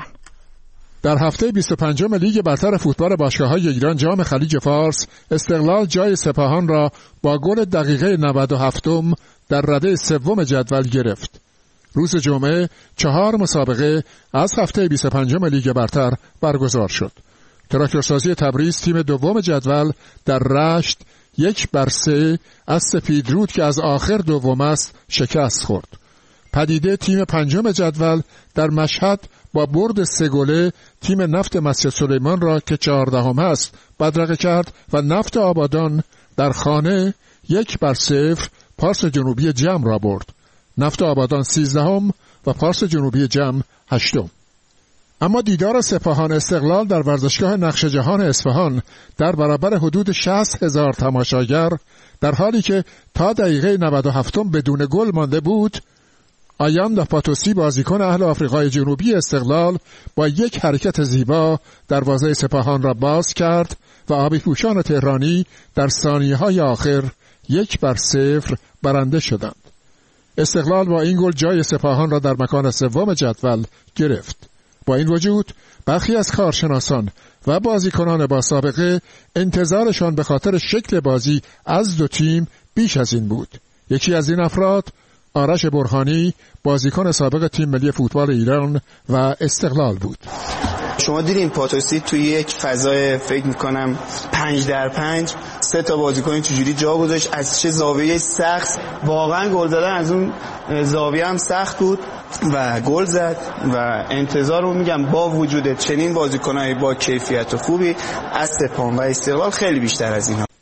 در هفته بیست و پنجم لیگ برتر فوتبال باشگاه‌های ایران جام خلیج فارس استقلال جای سپاهان را با گل دقیقه نود و هفتم در رده سوم جدول گرفت. روز جمعه چهار مسابقه از هفته بیست و پنجم لیگ برتر برگزار شد. تراکتورسازی تبریز تیم دوم جدول در رشت یک بر سه از سپیدرود که از آخر دوم است شکست خورد. پدیده تیم پنجم جدول در مشهد با برد سه گله تیم نفت مسجد سلیمان را که چهاردهم است بدرقه کرد و نفت آبادان در خانه یک بر صفر پارس جنوبی جم را برد. نفت آبادان سیزدهم و پارس جنوبی جم هشتم. اما دیدار سپاهان استقلال در ورزشگاه نقش جهان اصفهان در برابر حدود شصت هزار تماشاگر در حالی که تا دقیقه نود و هفتم بدون گل مانده بود، آیاندا پاتوسی بازیکن اهل آفریقای جنوبی استقلال با یک حرکت زیبا دروازه سپاهان را باز کرد و آبی پوشان تهرانی در ثانیه‌های آخر یک بر صفر برنده شدند. استقلال با این گل جای سپاهان را در مکان سوم جدول گرفت. با این وجود برخی از کارشناسان و بازیکنان با سابقه انتظارشان به خاطر شکل بازی از دو تیم بیش از این بود. یکی از این افراد آرش برهانی بازیکن سابق تیم ملی فوتبال ایران و استقلال بود. شما دیدین پاتوسی توی یک فضای فکر میکنم پنج در پنج سه تا بازیکن چجوری جا گذاشت، از چه زاویه سخت، واقعا گل زدن از اون زاویه هم سخت بود و گل زد و انتظار رو میگم با وجود چنین بازیکنایی با کیفیت خوبی از سپاهان و استقلال خیلی بیشتر از اینها.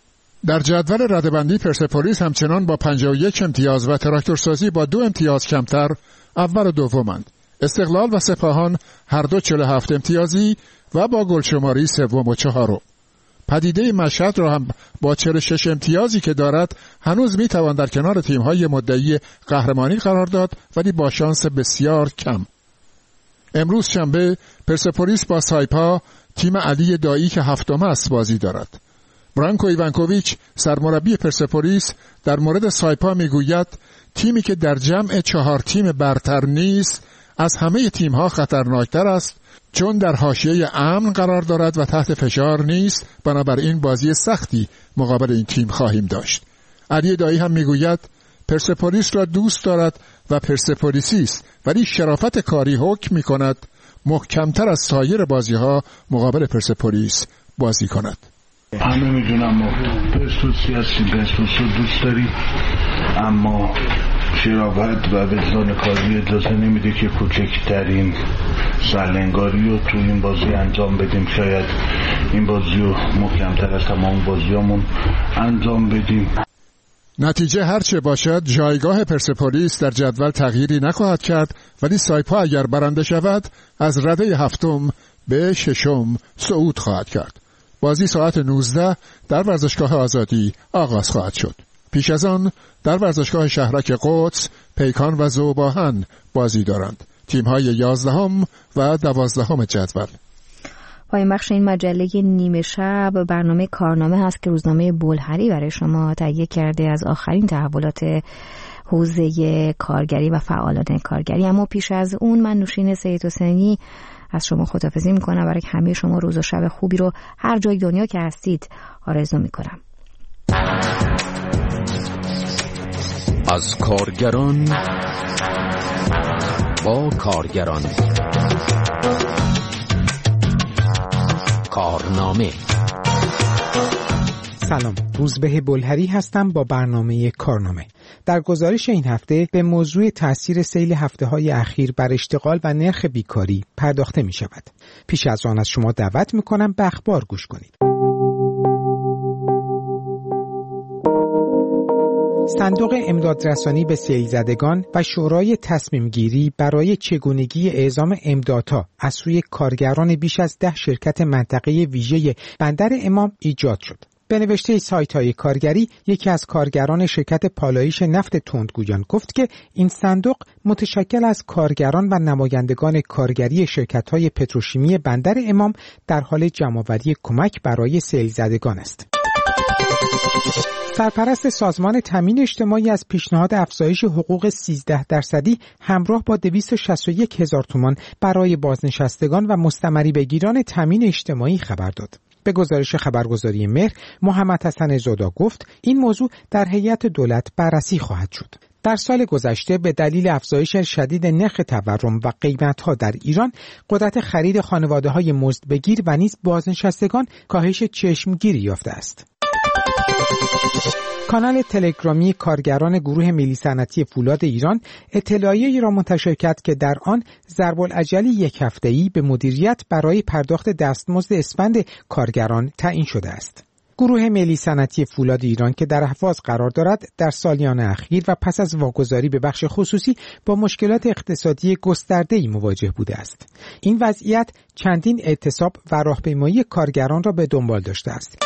در جدول رده‌بندی پرسپولیس همچنان با پنجاه و یک امتیاز و تراکتورسازی با دو امتیاز کمتر اول و دومند. استقلال و سپاهان هر دو چهل و هفت امتیازی و با گلشماری سوم و چهارم. پدیده مشهد را هم با چهل و شش امتیازی که دارد هنوز میتوان در کنار تیم‌های مدعی قهرمانی قرار داد، ولی با شانس بسیار کم. امروز شنبه پرسپولیس با سایپا، تیم علی دایی که هفتم است، بازی دارد. برانکو ایوانکوویچ سرمربی پرسپولیس در مورد سایپا میگوید تیمی که در جمع چهار تیم برتر نیست از همه تیم‌ها خطرناکتر است، چون در حاشیه امن قرار دارد و تحت فشار نیست، بنابراین بازی سختی مقابل این تیم خواهیم داشت. علی دایی هم میگوید پرسپولیس را دوست دارد و پرسپولیسی است، ولی شرافت کاری حکم می‌کند محکمتر از سایر بازی‌ها مقابل پرسپولیس بازی کند. همه میدونم ما پرسپولیسی هستیم، پرسپولیس رو دوست داریم، اما شرافت و وجدان کاری اجازه نمیده که کوچکترین سرلنگاری رو تو این بازی انجام بدیم. شاید این بازی رو محکمتر از تمام بازیامون انجام بدیم. نتیجه هرچه باشد جایگاه پرسپولیس در جدول تغییری نخواهد کرد، ولی سایپا اگر برنده شود از رده هفتم به ششم صعود خواهد کرد. بازی ساعت نوزده در ورزشگاه آزادی آغاز خواهد شد. پیش از آن در ورزشگاه شهرک قدس پیکان و ذوباهن بازی دارند. تیم‌های یازدهم و دوازدهم جدول. پایین بخش این مجله نیمه شب برنامه کارنامه هست که روزنامه بلهری برای شما تهیه کرده از آخرین تحولات حوزه کارگری و فعالان کارگری. اما پیش از اون من نوشین سید حسینی از شما خداحافظی میکنم. برای همه شما روز و شب خوبی رو هر جای دنیا که هستید آرزو میکنم. از کارگران با کارگران، کارنامه. سلام، روزبه بلهری هستم با برنامه کارنامه. در گزارش این هفته به موضوع تأثیر سیل هفته‌های اخیر بر اشتغال و نرخ بیکاری پرداخته می شود. پیش از آن از شما دعوت می کنم به اخبار گوش کنید. صندوق امدادرسانی به سیل زدگان و شورای تصمیم گیری برای چگونگی اعزام امدادها از سوی کارگران بیش از ده شرکت منطقه ویژه بندر امام ایجاد شد. به نوشته سایت‌های کارگری، یکی از کارگران شرکت پالایش نفت تندگویان گفت که این صندوق متشکل از کارگران و نمایندگان کارگری شرکت‌های پتروشیمی بندر امام در حال جمع‌آوری کمک برای سیل زدگان است. سرپرست سازمان تامین اجتماعی از پیشنهاد افزایش حقوق سیزده درصدی همراه با دویست و شصت و یک هزار تومان برای بازنشستگان و مستمری بگیران تامین اجتماعی خبر داد. به گزارش خبرگزاری مهر، محمد حسن زودا گفت این موضوع در هیئت دولت بررسی خواهد شد. در سال گذشته به دلیل افزایش شدید نرخ تورم و قیمت‌ها در ایران، قدرت خرید خانواده‌های مزدبگیر و نیز بازنشستگان کاهش چشمگیری یافته است. کانال تلگرامی کارگران گروه ملی صنعتی فولاد ایران اطلاعیه‌ای را منتشر کرد که در آن ضرب‌الاجلی یک هفته‌ای به مدیریت برای پرداخت دستمزد اسفند کارگران تعیین شده است. گروه ملی صنعتی فولاد ایران که در اهواز قرار دارد، در سالیان اخیر و پس از واگذاری به بخش خصوصی با مشکلات اقتصادی گسترده‌ای مواجه بوده است. این وضعیت چندین اعتصاب و راهپیمایی کارگران را به دنبال داشته است.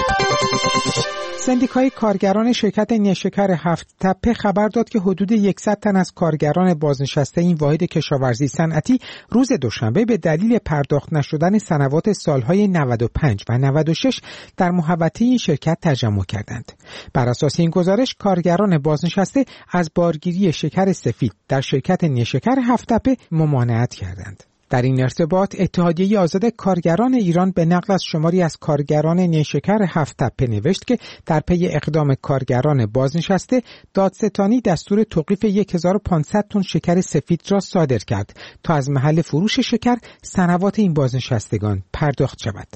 سندیکای کارگران شرکت نیشکر هفت تپه خبر داد که حدود صد تن از کارگران بازنشسته این واحد کشاورزی صنعتی روز دوشنبه به دلیل پرداخت نشدن سنوات سالهای نود و پنج و نود و شش در محوطه این شرکت تجمع کردند. بر اساس این گزارش کارگران بازنشسته از بارگیری شکر سفید در شرکت نیشکر هفت تپه ممانعت کردند. در این ارتباط اتحادیه آزاد کارگران ایران به نقل از شماری از کارگران نیشکر هفت تپه نوشت که در پی اقدام کارگران بازنشسته، دادستانی دستور توقیف هزار و پانصد تن شکر سفید را صادر کرد تا از محل فروش شکر سنوات این بازنشستگان پرداخت شود.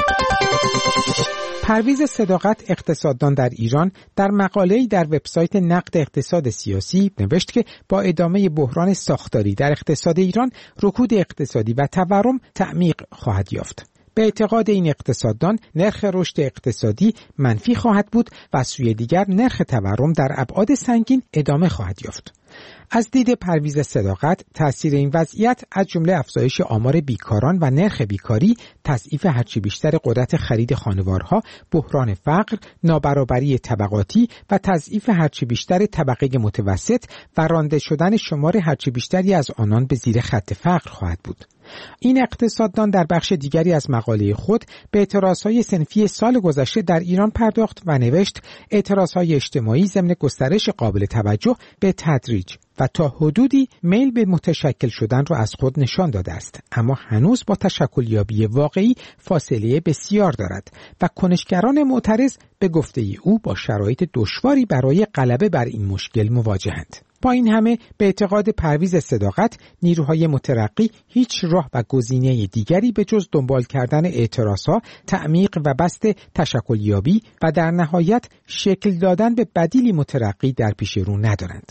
پرویز صداقت اقتصاددان در ایران در مقاله‌ای در وبسایت نقد اقتصاد سیاسی نوشت که با ادامه بحران ساختاری در اقتصاد ایران، رکود اقتصادی و تورم تعمیق خواهد یافت. به اعتقاد این اقتصاددان نرخ رشد اقتصادی منفی خواهد بود و از سوی دیگر نرخ تورم در ابعاد سنگین ادامه خواهد یافت. از دید پرویز صداقت، تأثیر این وضعیت از جمله افزایش آمار بیکاران و نرخ بیکاری، تضعیف هرچی بیشتر قدرت خرید خانوارها، بحران فقر، نابرابری طبقاتی و تضعیف هرچی بیشتر طبقه متوسط و رانده شدن شمار هرچی بیشتری از آنان به زیر خط فقر خواهد بود. این اقتصاددان در بخش دیگری از مقاله خود به اعتراضهای صنفی سال گذشته در ایران پرداخت و نوشت اعتراضهای اجتماعی ضمن گسترش قابل توجه به تدریج و تا حدودی میل به متشکل شدن را از خود نشان داده است، اما هنوز با تشکلیابی واقعی فاصله بسیار دارد و کنشگران معترض به گفته او با شرایط دشواری برای غلبه بر این مشکل مواجهند. با این همه به اعتقاد پرویز صداقت نیروهای مترقی هیچ راه و گزینه دیگری به جز دنبال کردن اعتراضها، تعمیق و بسط تشکلیابی و در نهایت شکل دادن به بدیلی مترقی در پیش رو ندارند.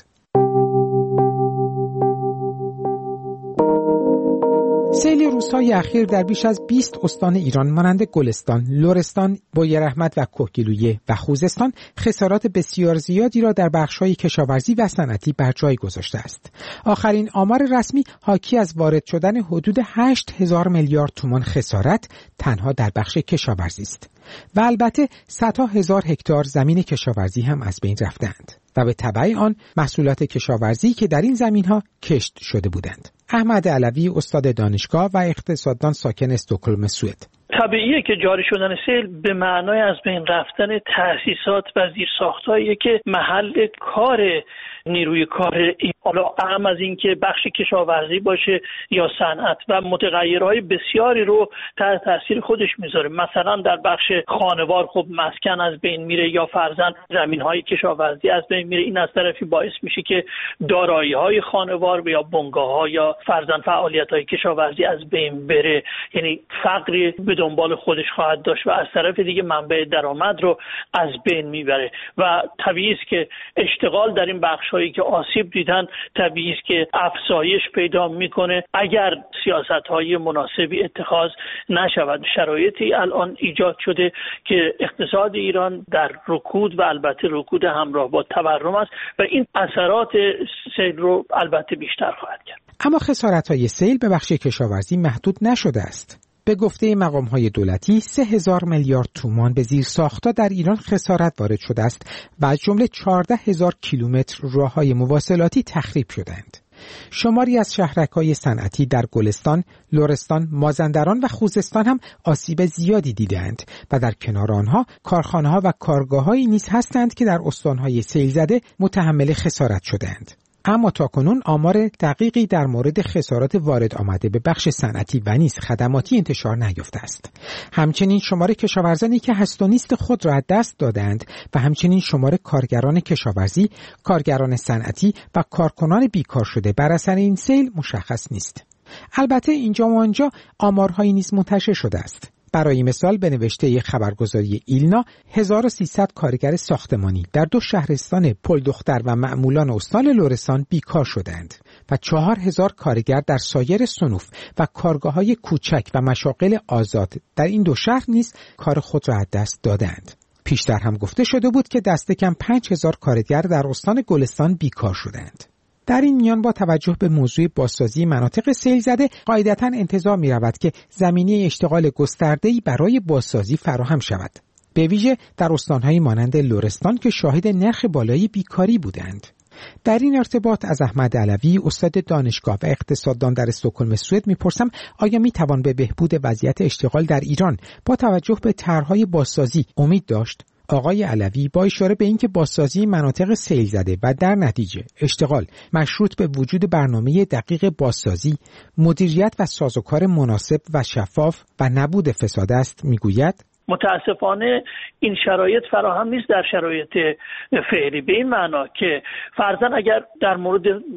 سیل روزهای اخیر در بیش از بیست استان ایران مانند گلستان، لرستان، بویراحمد و کهگیلویه و خوزستان خسارات بسیار زیادی را در بخش‌های کشاورزی و صنعتی بر جای گذاشته است. آخرین آمار رسمی حاکی از وارد شدن حدود هشت هزار میلیارد تومان خسارت تنها در بخش کشاورزی است. و البته صدها هزار هکتار زمین کشاورزی هم از بین رفتند و به تبع آن محصولات کشاورزی که در این زمین‌ها کشت شده بودند. احمد علوی استاد دانشگاه و اقتصاددان ساکن استکهلم سوئد: طبیعیه که جاری شدن سیل به معنای از بین رفتن تأسیسات و زیرساخت‌هایی که محل کار نیروی کار حالا اهم از این که بخش کشاورزی باشه یا صنعت و متغیرهای بسیاری رو تحت تاثیر خودش میذاره. مثلا در بخش خانوار خب مسکن از بین میره یا فرضاً زمینهای کشاورزی از بین میره. این از طرفی باعث میشه که دارایی‌های خانوار یا بنگاه‌ها یا فرضاً فعالیت‌های کشاورزی از بین بره، یعنی فقری به دنبال خودش خواهد داشت و از طرف دیگه منبع درآمد رو از بین میبره و طبیعی است که اشتغال در این بخش‌هایی که آسیب دیدن طبیعی است که افزایش پیدا میکنه اگر سیاست‌های مناسبی اتخاذ نشود. شرایطی الان ایجاد شده که اقتصاد ایران در رکود و البته رکود همراه با تورم است و این اثرات سیل رو البته بیشتر خواهد کرد. اما خسارت‌های سیل به بخش کشاورزی محدود نشده است. به گفته مقام‌های دولتی سه هزار میلیارد تومان به زیر ساخت‌ها در ایران خسارت وارد شده است و از جمله چهارده هزار کیلومتر راه‌های مواصلاتی تخریب شدند. شماری از شهرک‌های صنعتی در گلستان، لرستان، مازندران و خوزستان هم آسیب زیادی دیدند و در کنار آنها کارخانه‌ها و کارگاه‌هایی نیز هستند که در استان‌های سیل زده متحمل خسارت شدند. اما تاکنون آمار دقیقی در مورد خسارات وارد آمده به بخش صنعتی و نیز خدماتی انتشار نیافته است. همچنین شمار کشاورزانی که هست و نیست خود را از دست دادند و همچنین شمار کارگران کشاورزی، کارگران صنعتی و کارکنان بیکار شده بر اثر این سیل مشخص نیست. البته اینجا و آنجا آمارهایی نیز منتشر شده است. برای مثال به نوشته خبرگزاری ایلنا هزار و سیصد کارگر ساختمانی در دو شهرستان پلدختر و معمولان استان لرستان بیکار شدند و چهار هزار کارگر در سایر صنوف و کارگاه‌های کوچک و مشاغل آزاد در این دو شهر نیز کار خود را از دست دادند. پیشتر هم گفته شده بود که دست کم پنج هزار کارگر در استان گلستان بیکار شدند. در این میان با توجه به موضوع بازسازی مناطق سیل زده قاعدتاً انتظار می رود که زمینه اشتغال گسترده‌ای برای بازسازی فراهم شود، به ویژه در استان‌هایی مانند لرستان که شاهد نرخ بالای بیکاری بودند. در این ارتباط از احمد علوی استاد دانشگاه و اقتصاددان در استکهلم سوئد میپرسم آیا میتوان به بهبود وضعیت اشتغال در ایران با توجه به طرح‌های بازسازی امید داشت؟ آقای علوی با اشاره به اینکه بازسازی مناطق سیل زده و در نتیجه اشتغال مشروط به وجود برنامه دقیق بازسازی، مدیریت و سازوکار مناسب و شفاف و نبود فساد است میگوید: متاسفانه این شرایط فراهم نیست در شرایط فعلی، به این معنا که فرضاً اگر در مورد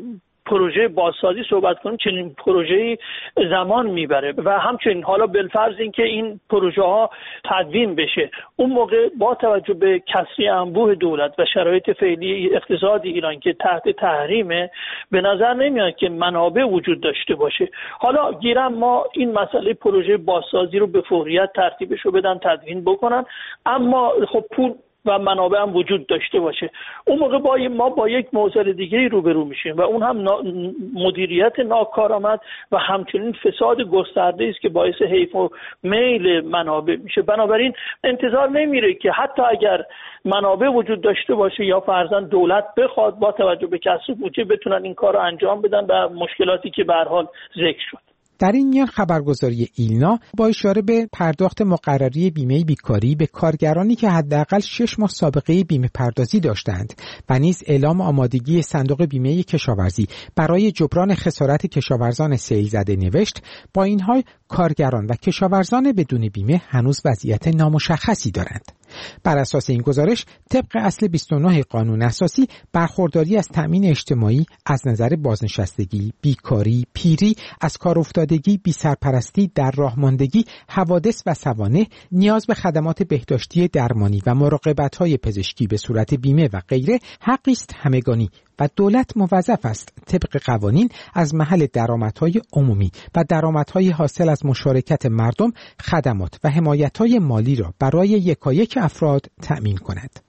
پروژه بازسازی صحبت کنیم، چنین پروژه‌ای زمان میبره و همچنین حالا بالفرض اینکه این پروژه ها تدوین بشه، اون موقع با توجه به کسری انبوه دولت و شرایط فعلی اقتصادی ایران که تحت تحریمه، به نظر نمیاد که منابع وجود داشته باشه. حالا گیرم ما این مسئله پروژه بازسازی رو به فوریت ترتیبش رو بدن، تدوین بکنن، اما خب پول و منابع هم وجود داشته باشه. اون موقع با ما با یک معضل دیگه‌ای روبرو میشیم و اون هم مدیریت ناکارآمد و همچنین فساد گسترده است که باعث حیف و میل منابع میشه. بنابراین انتظار نمیره که حتی اگر منابع وجود داشته باشه یا فرضاً دولت بخواد با توجه به کسر بودجه بتونن این کار رو انجام بدن و مشکلاتی که به هر حال ذکر شد. در این میان خبرگزاری ایلنا با اشاره به پرداخت مقرری بیمه بیکاری به کارگرانی که حداقل شش ماه سابقه بیمه پردازی داشتند و نیز اعلام آمادگی صندوق بیمه کشاورزی برای جبران خسارت کشاورزان سیل زده نوشت، با این حال کارگران و کشاورزان بدون بیمه هنوز وضعیت نامشخصی دارند. بر اساس این گزارش، طبق اصل بیست و نه قانون اساسی، برخورداری از تأمین اجتماعی از نظر بازنشستگی، بیکاری، پیری، از کار افتادگی، بی‌سرپرستی، در راه ماندگی، حوادث و سوانح، نیاز به خدمات بهداشتی درمانی و مراقبت‌های پزشکی به صورت بیمه و غیره حقی است همگانی و دولت موظف است طبق قوانین از محل درآمدهای عمومی و درآمدهای حاصل از مشارکت مردم خدمات و حمایت‌های مالی را برای یکایک افراد تأمین کند.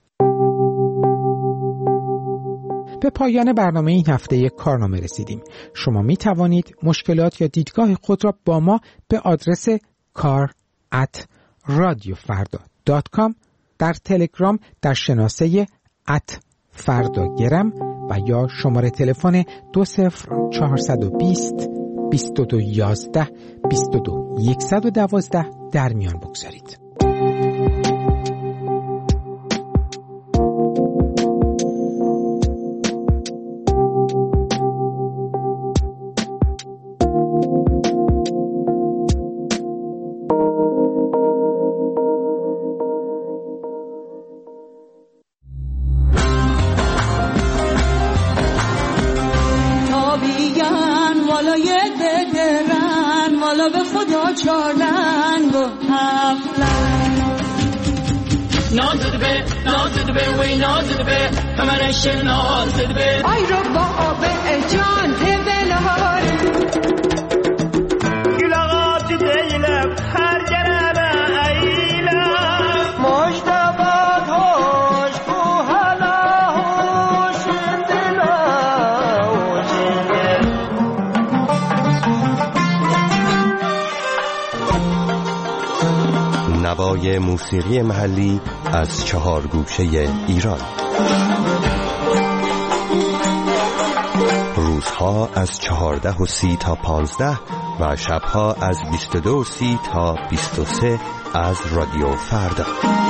به پایان برنامه این هفته کارنامه رسیدیم. شما می توانید مشکلات یا دیدگاه خود را با ما به آدرس کار ات رادیو فردا دات کام، در تلگرام در شناسه ات فرداگرم و یا شماره تلفن دو صفر چهارصد و بیست بیست و دو یازده بیست و دو یکصد و دوازده در میان بگذارید. چارلنگ و هفتلنگ نازده به نازده به وی نازده به کمرش نازده به آی رو با آب جان تبلار گلاغات دیلم هر جربه ایلم مجتبات هوش کو حالا هوش دلا نوای موسیقی محلی از چهار گوشه ایران. روزها از چهارده و سی تا پانزده و شبها از بیست و دو و سی تا بیست و سه از رادیو فردا.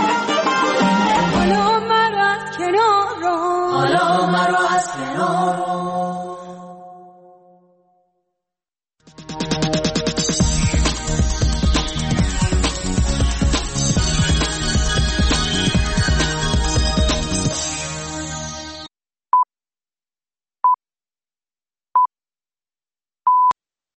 حالا مرا از کنار رو حالا مرا از کنار رو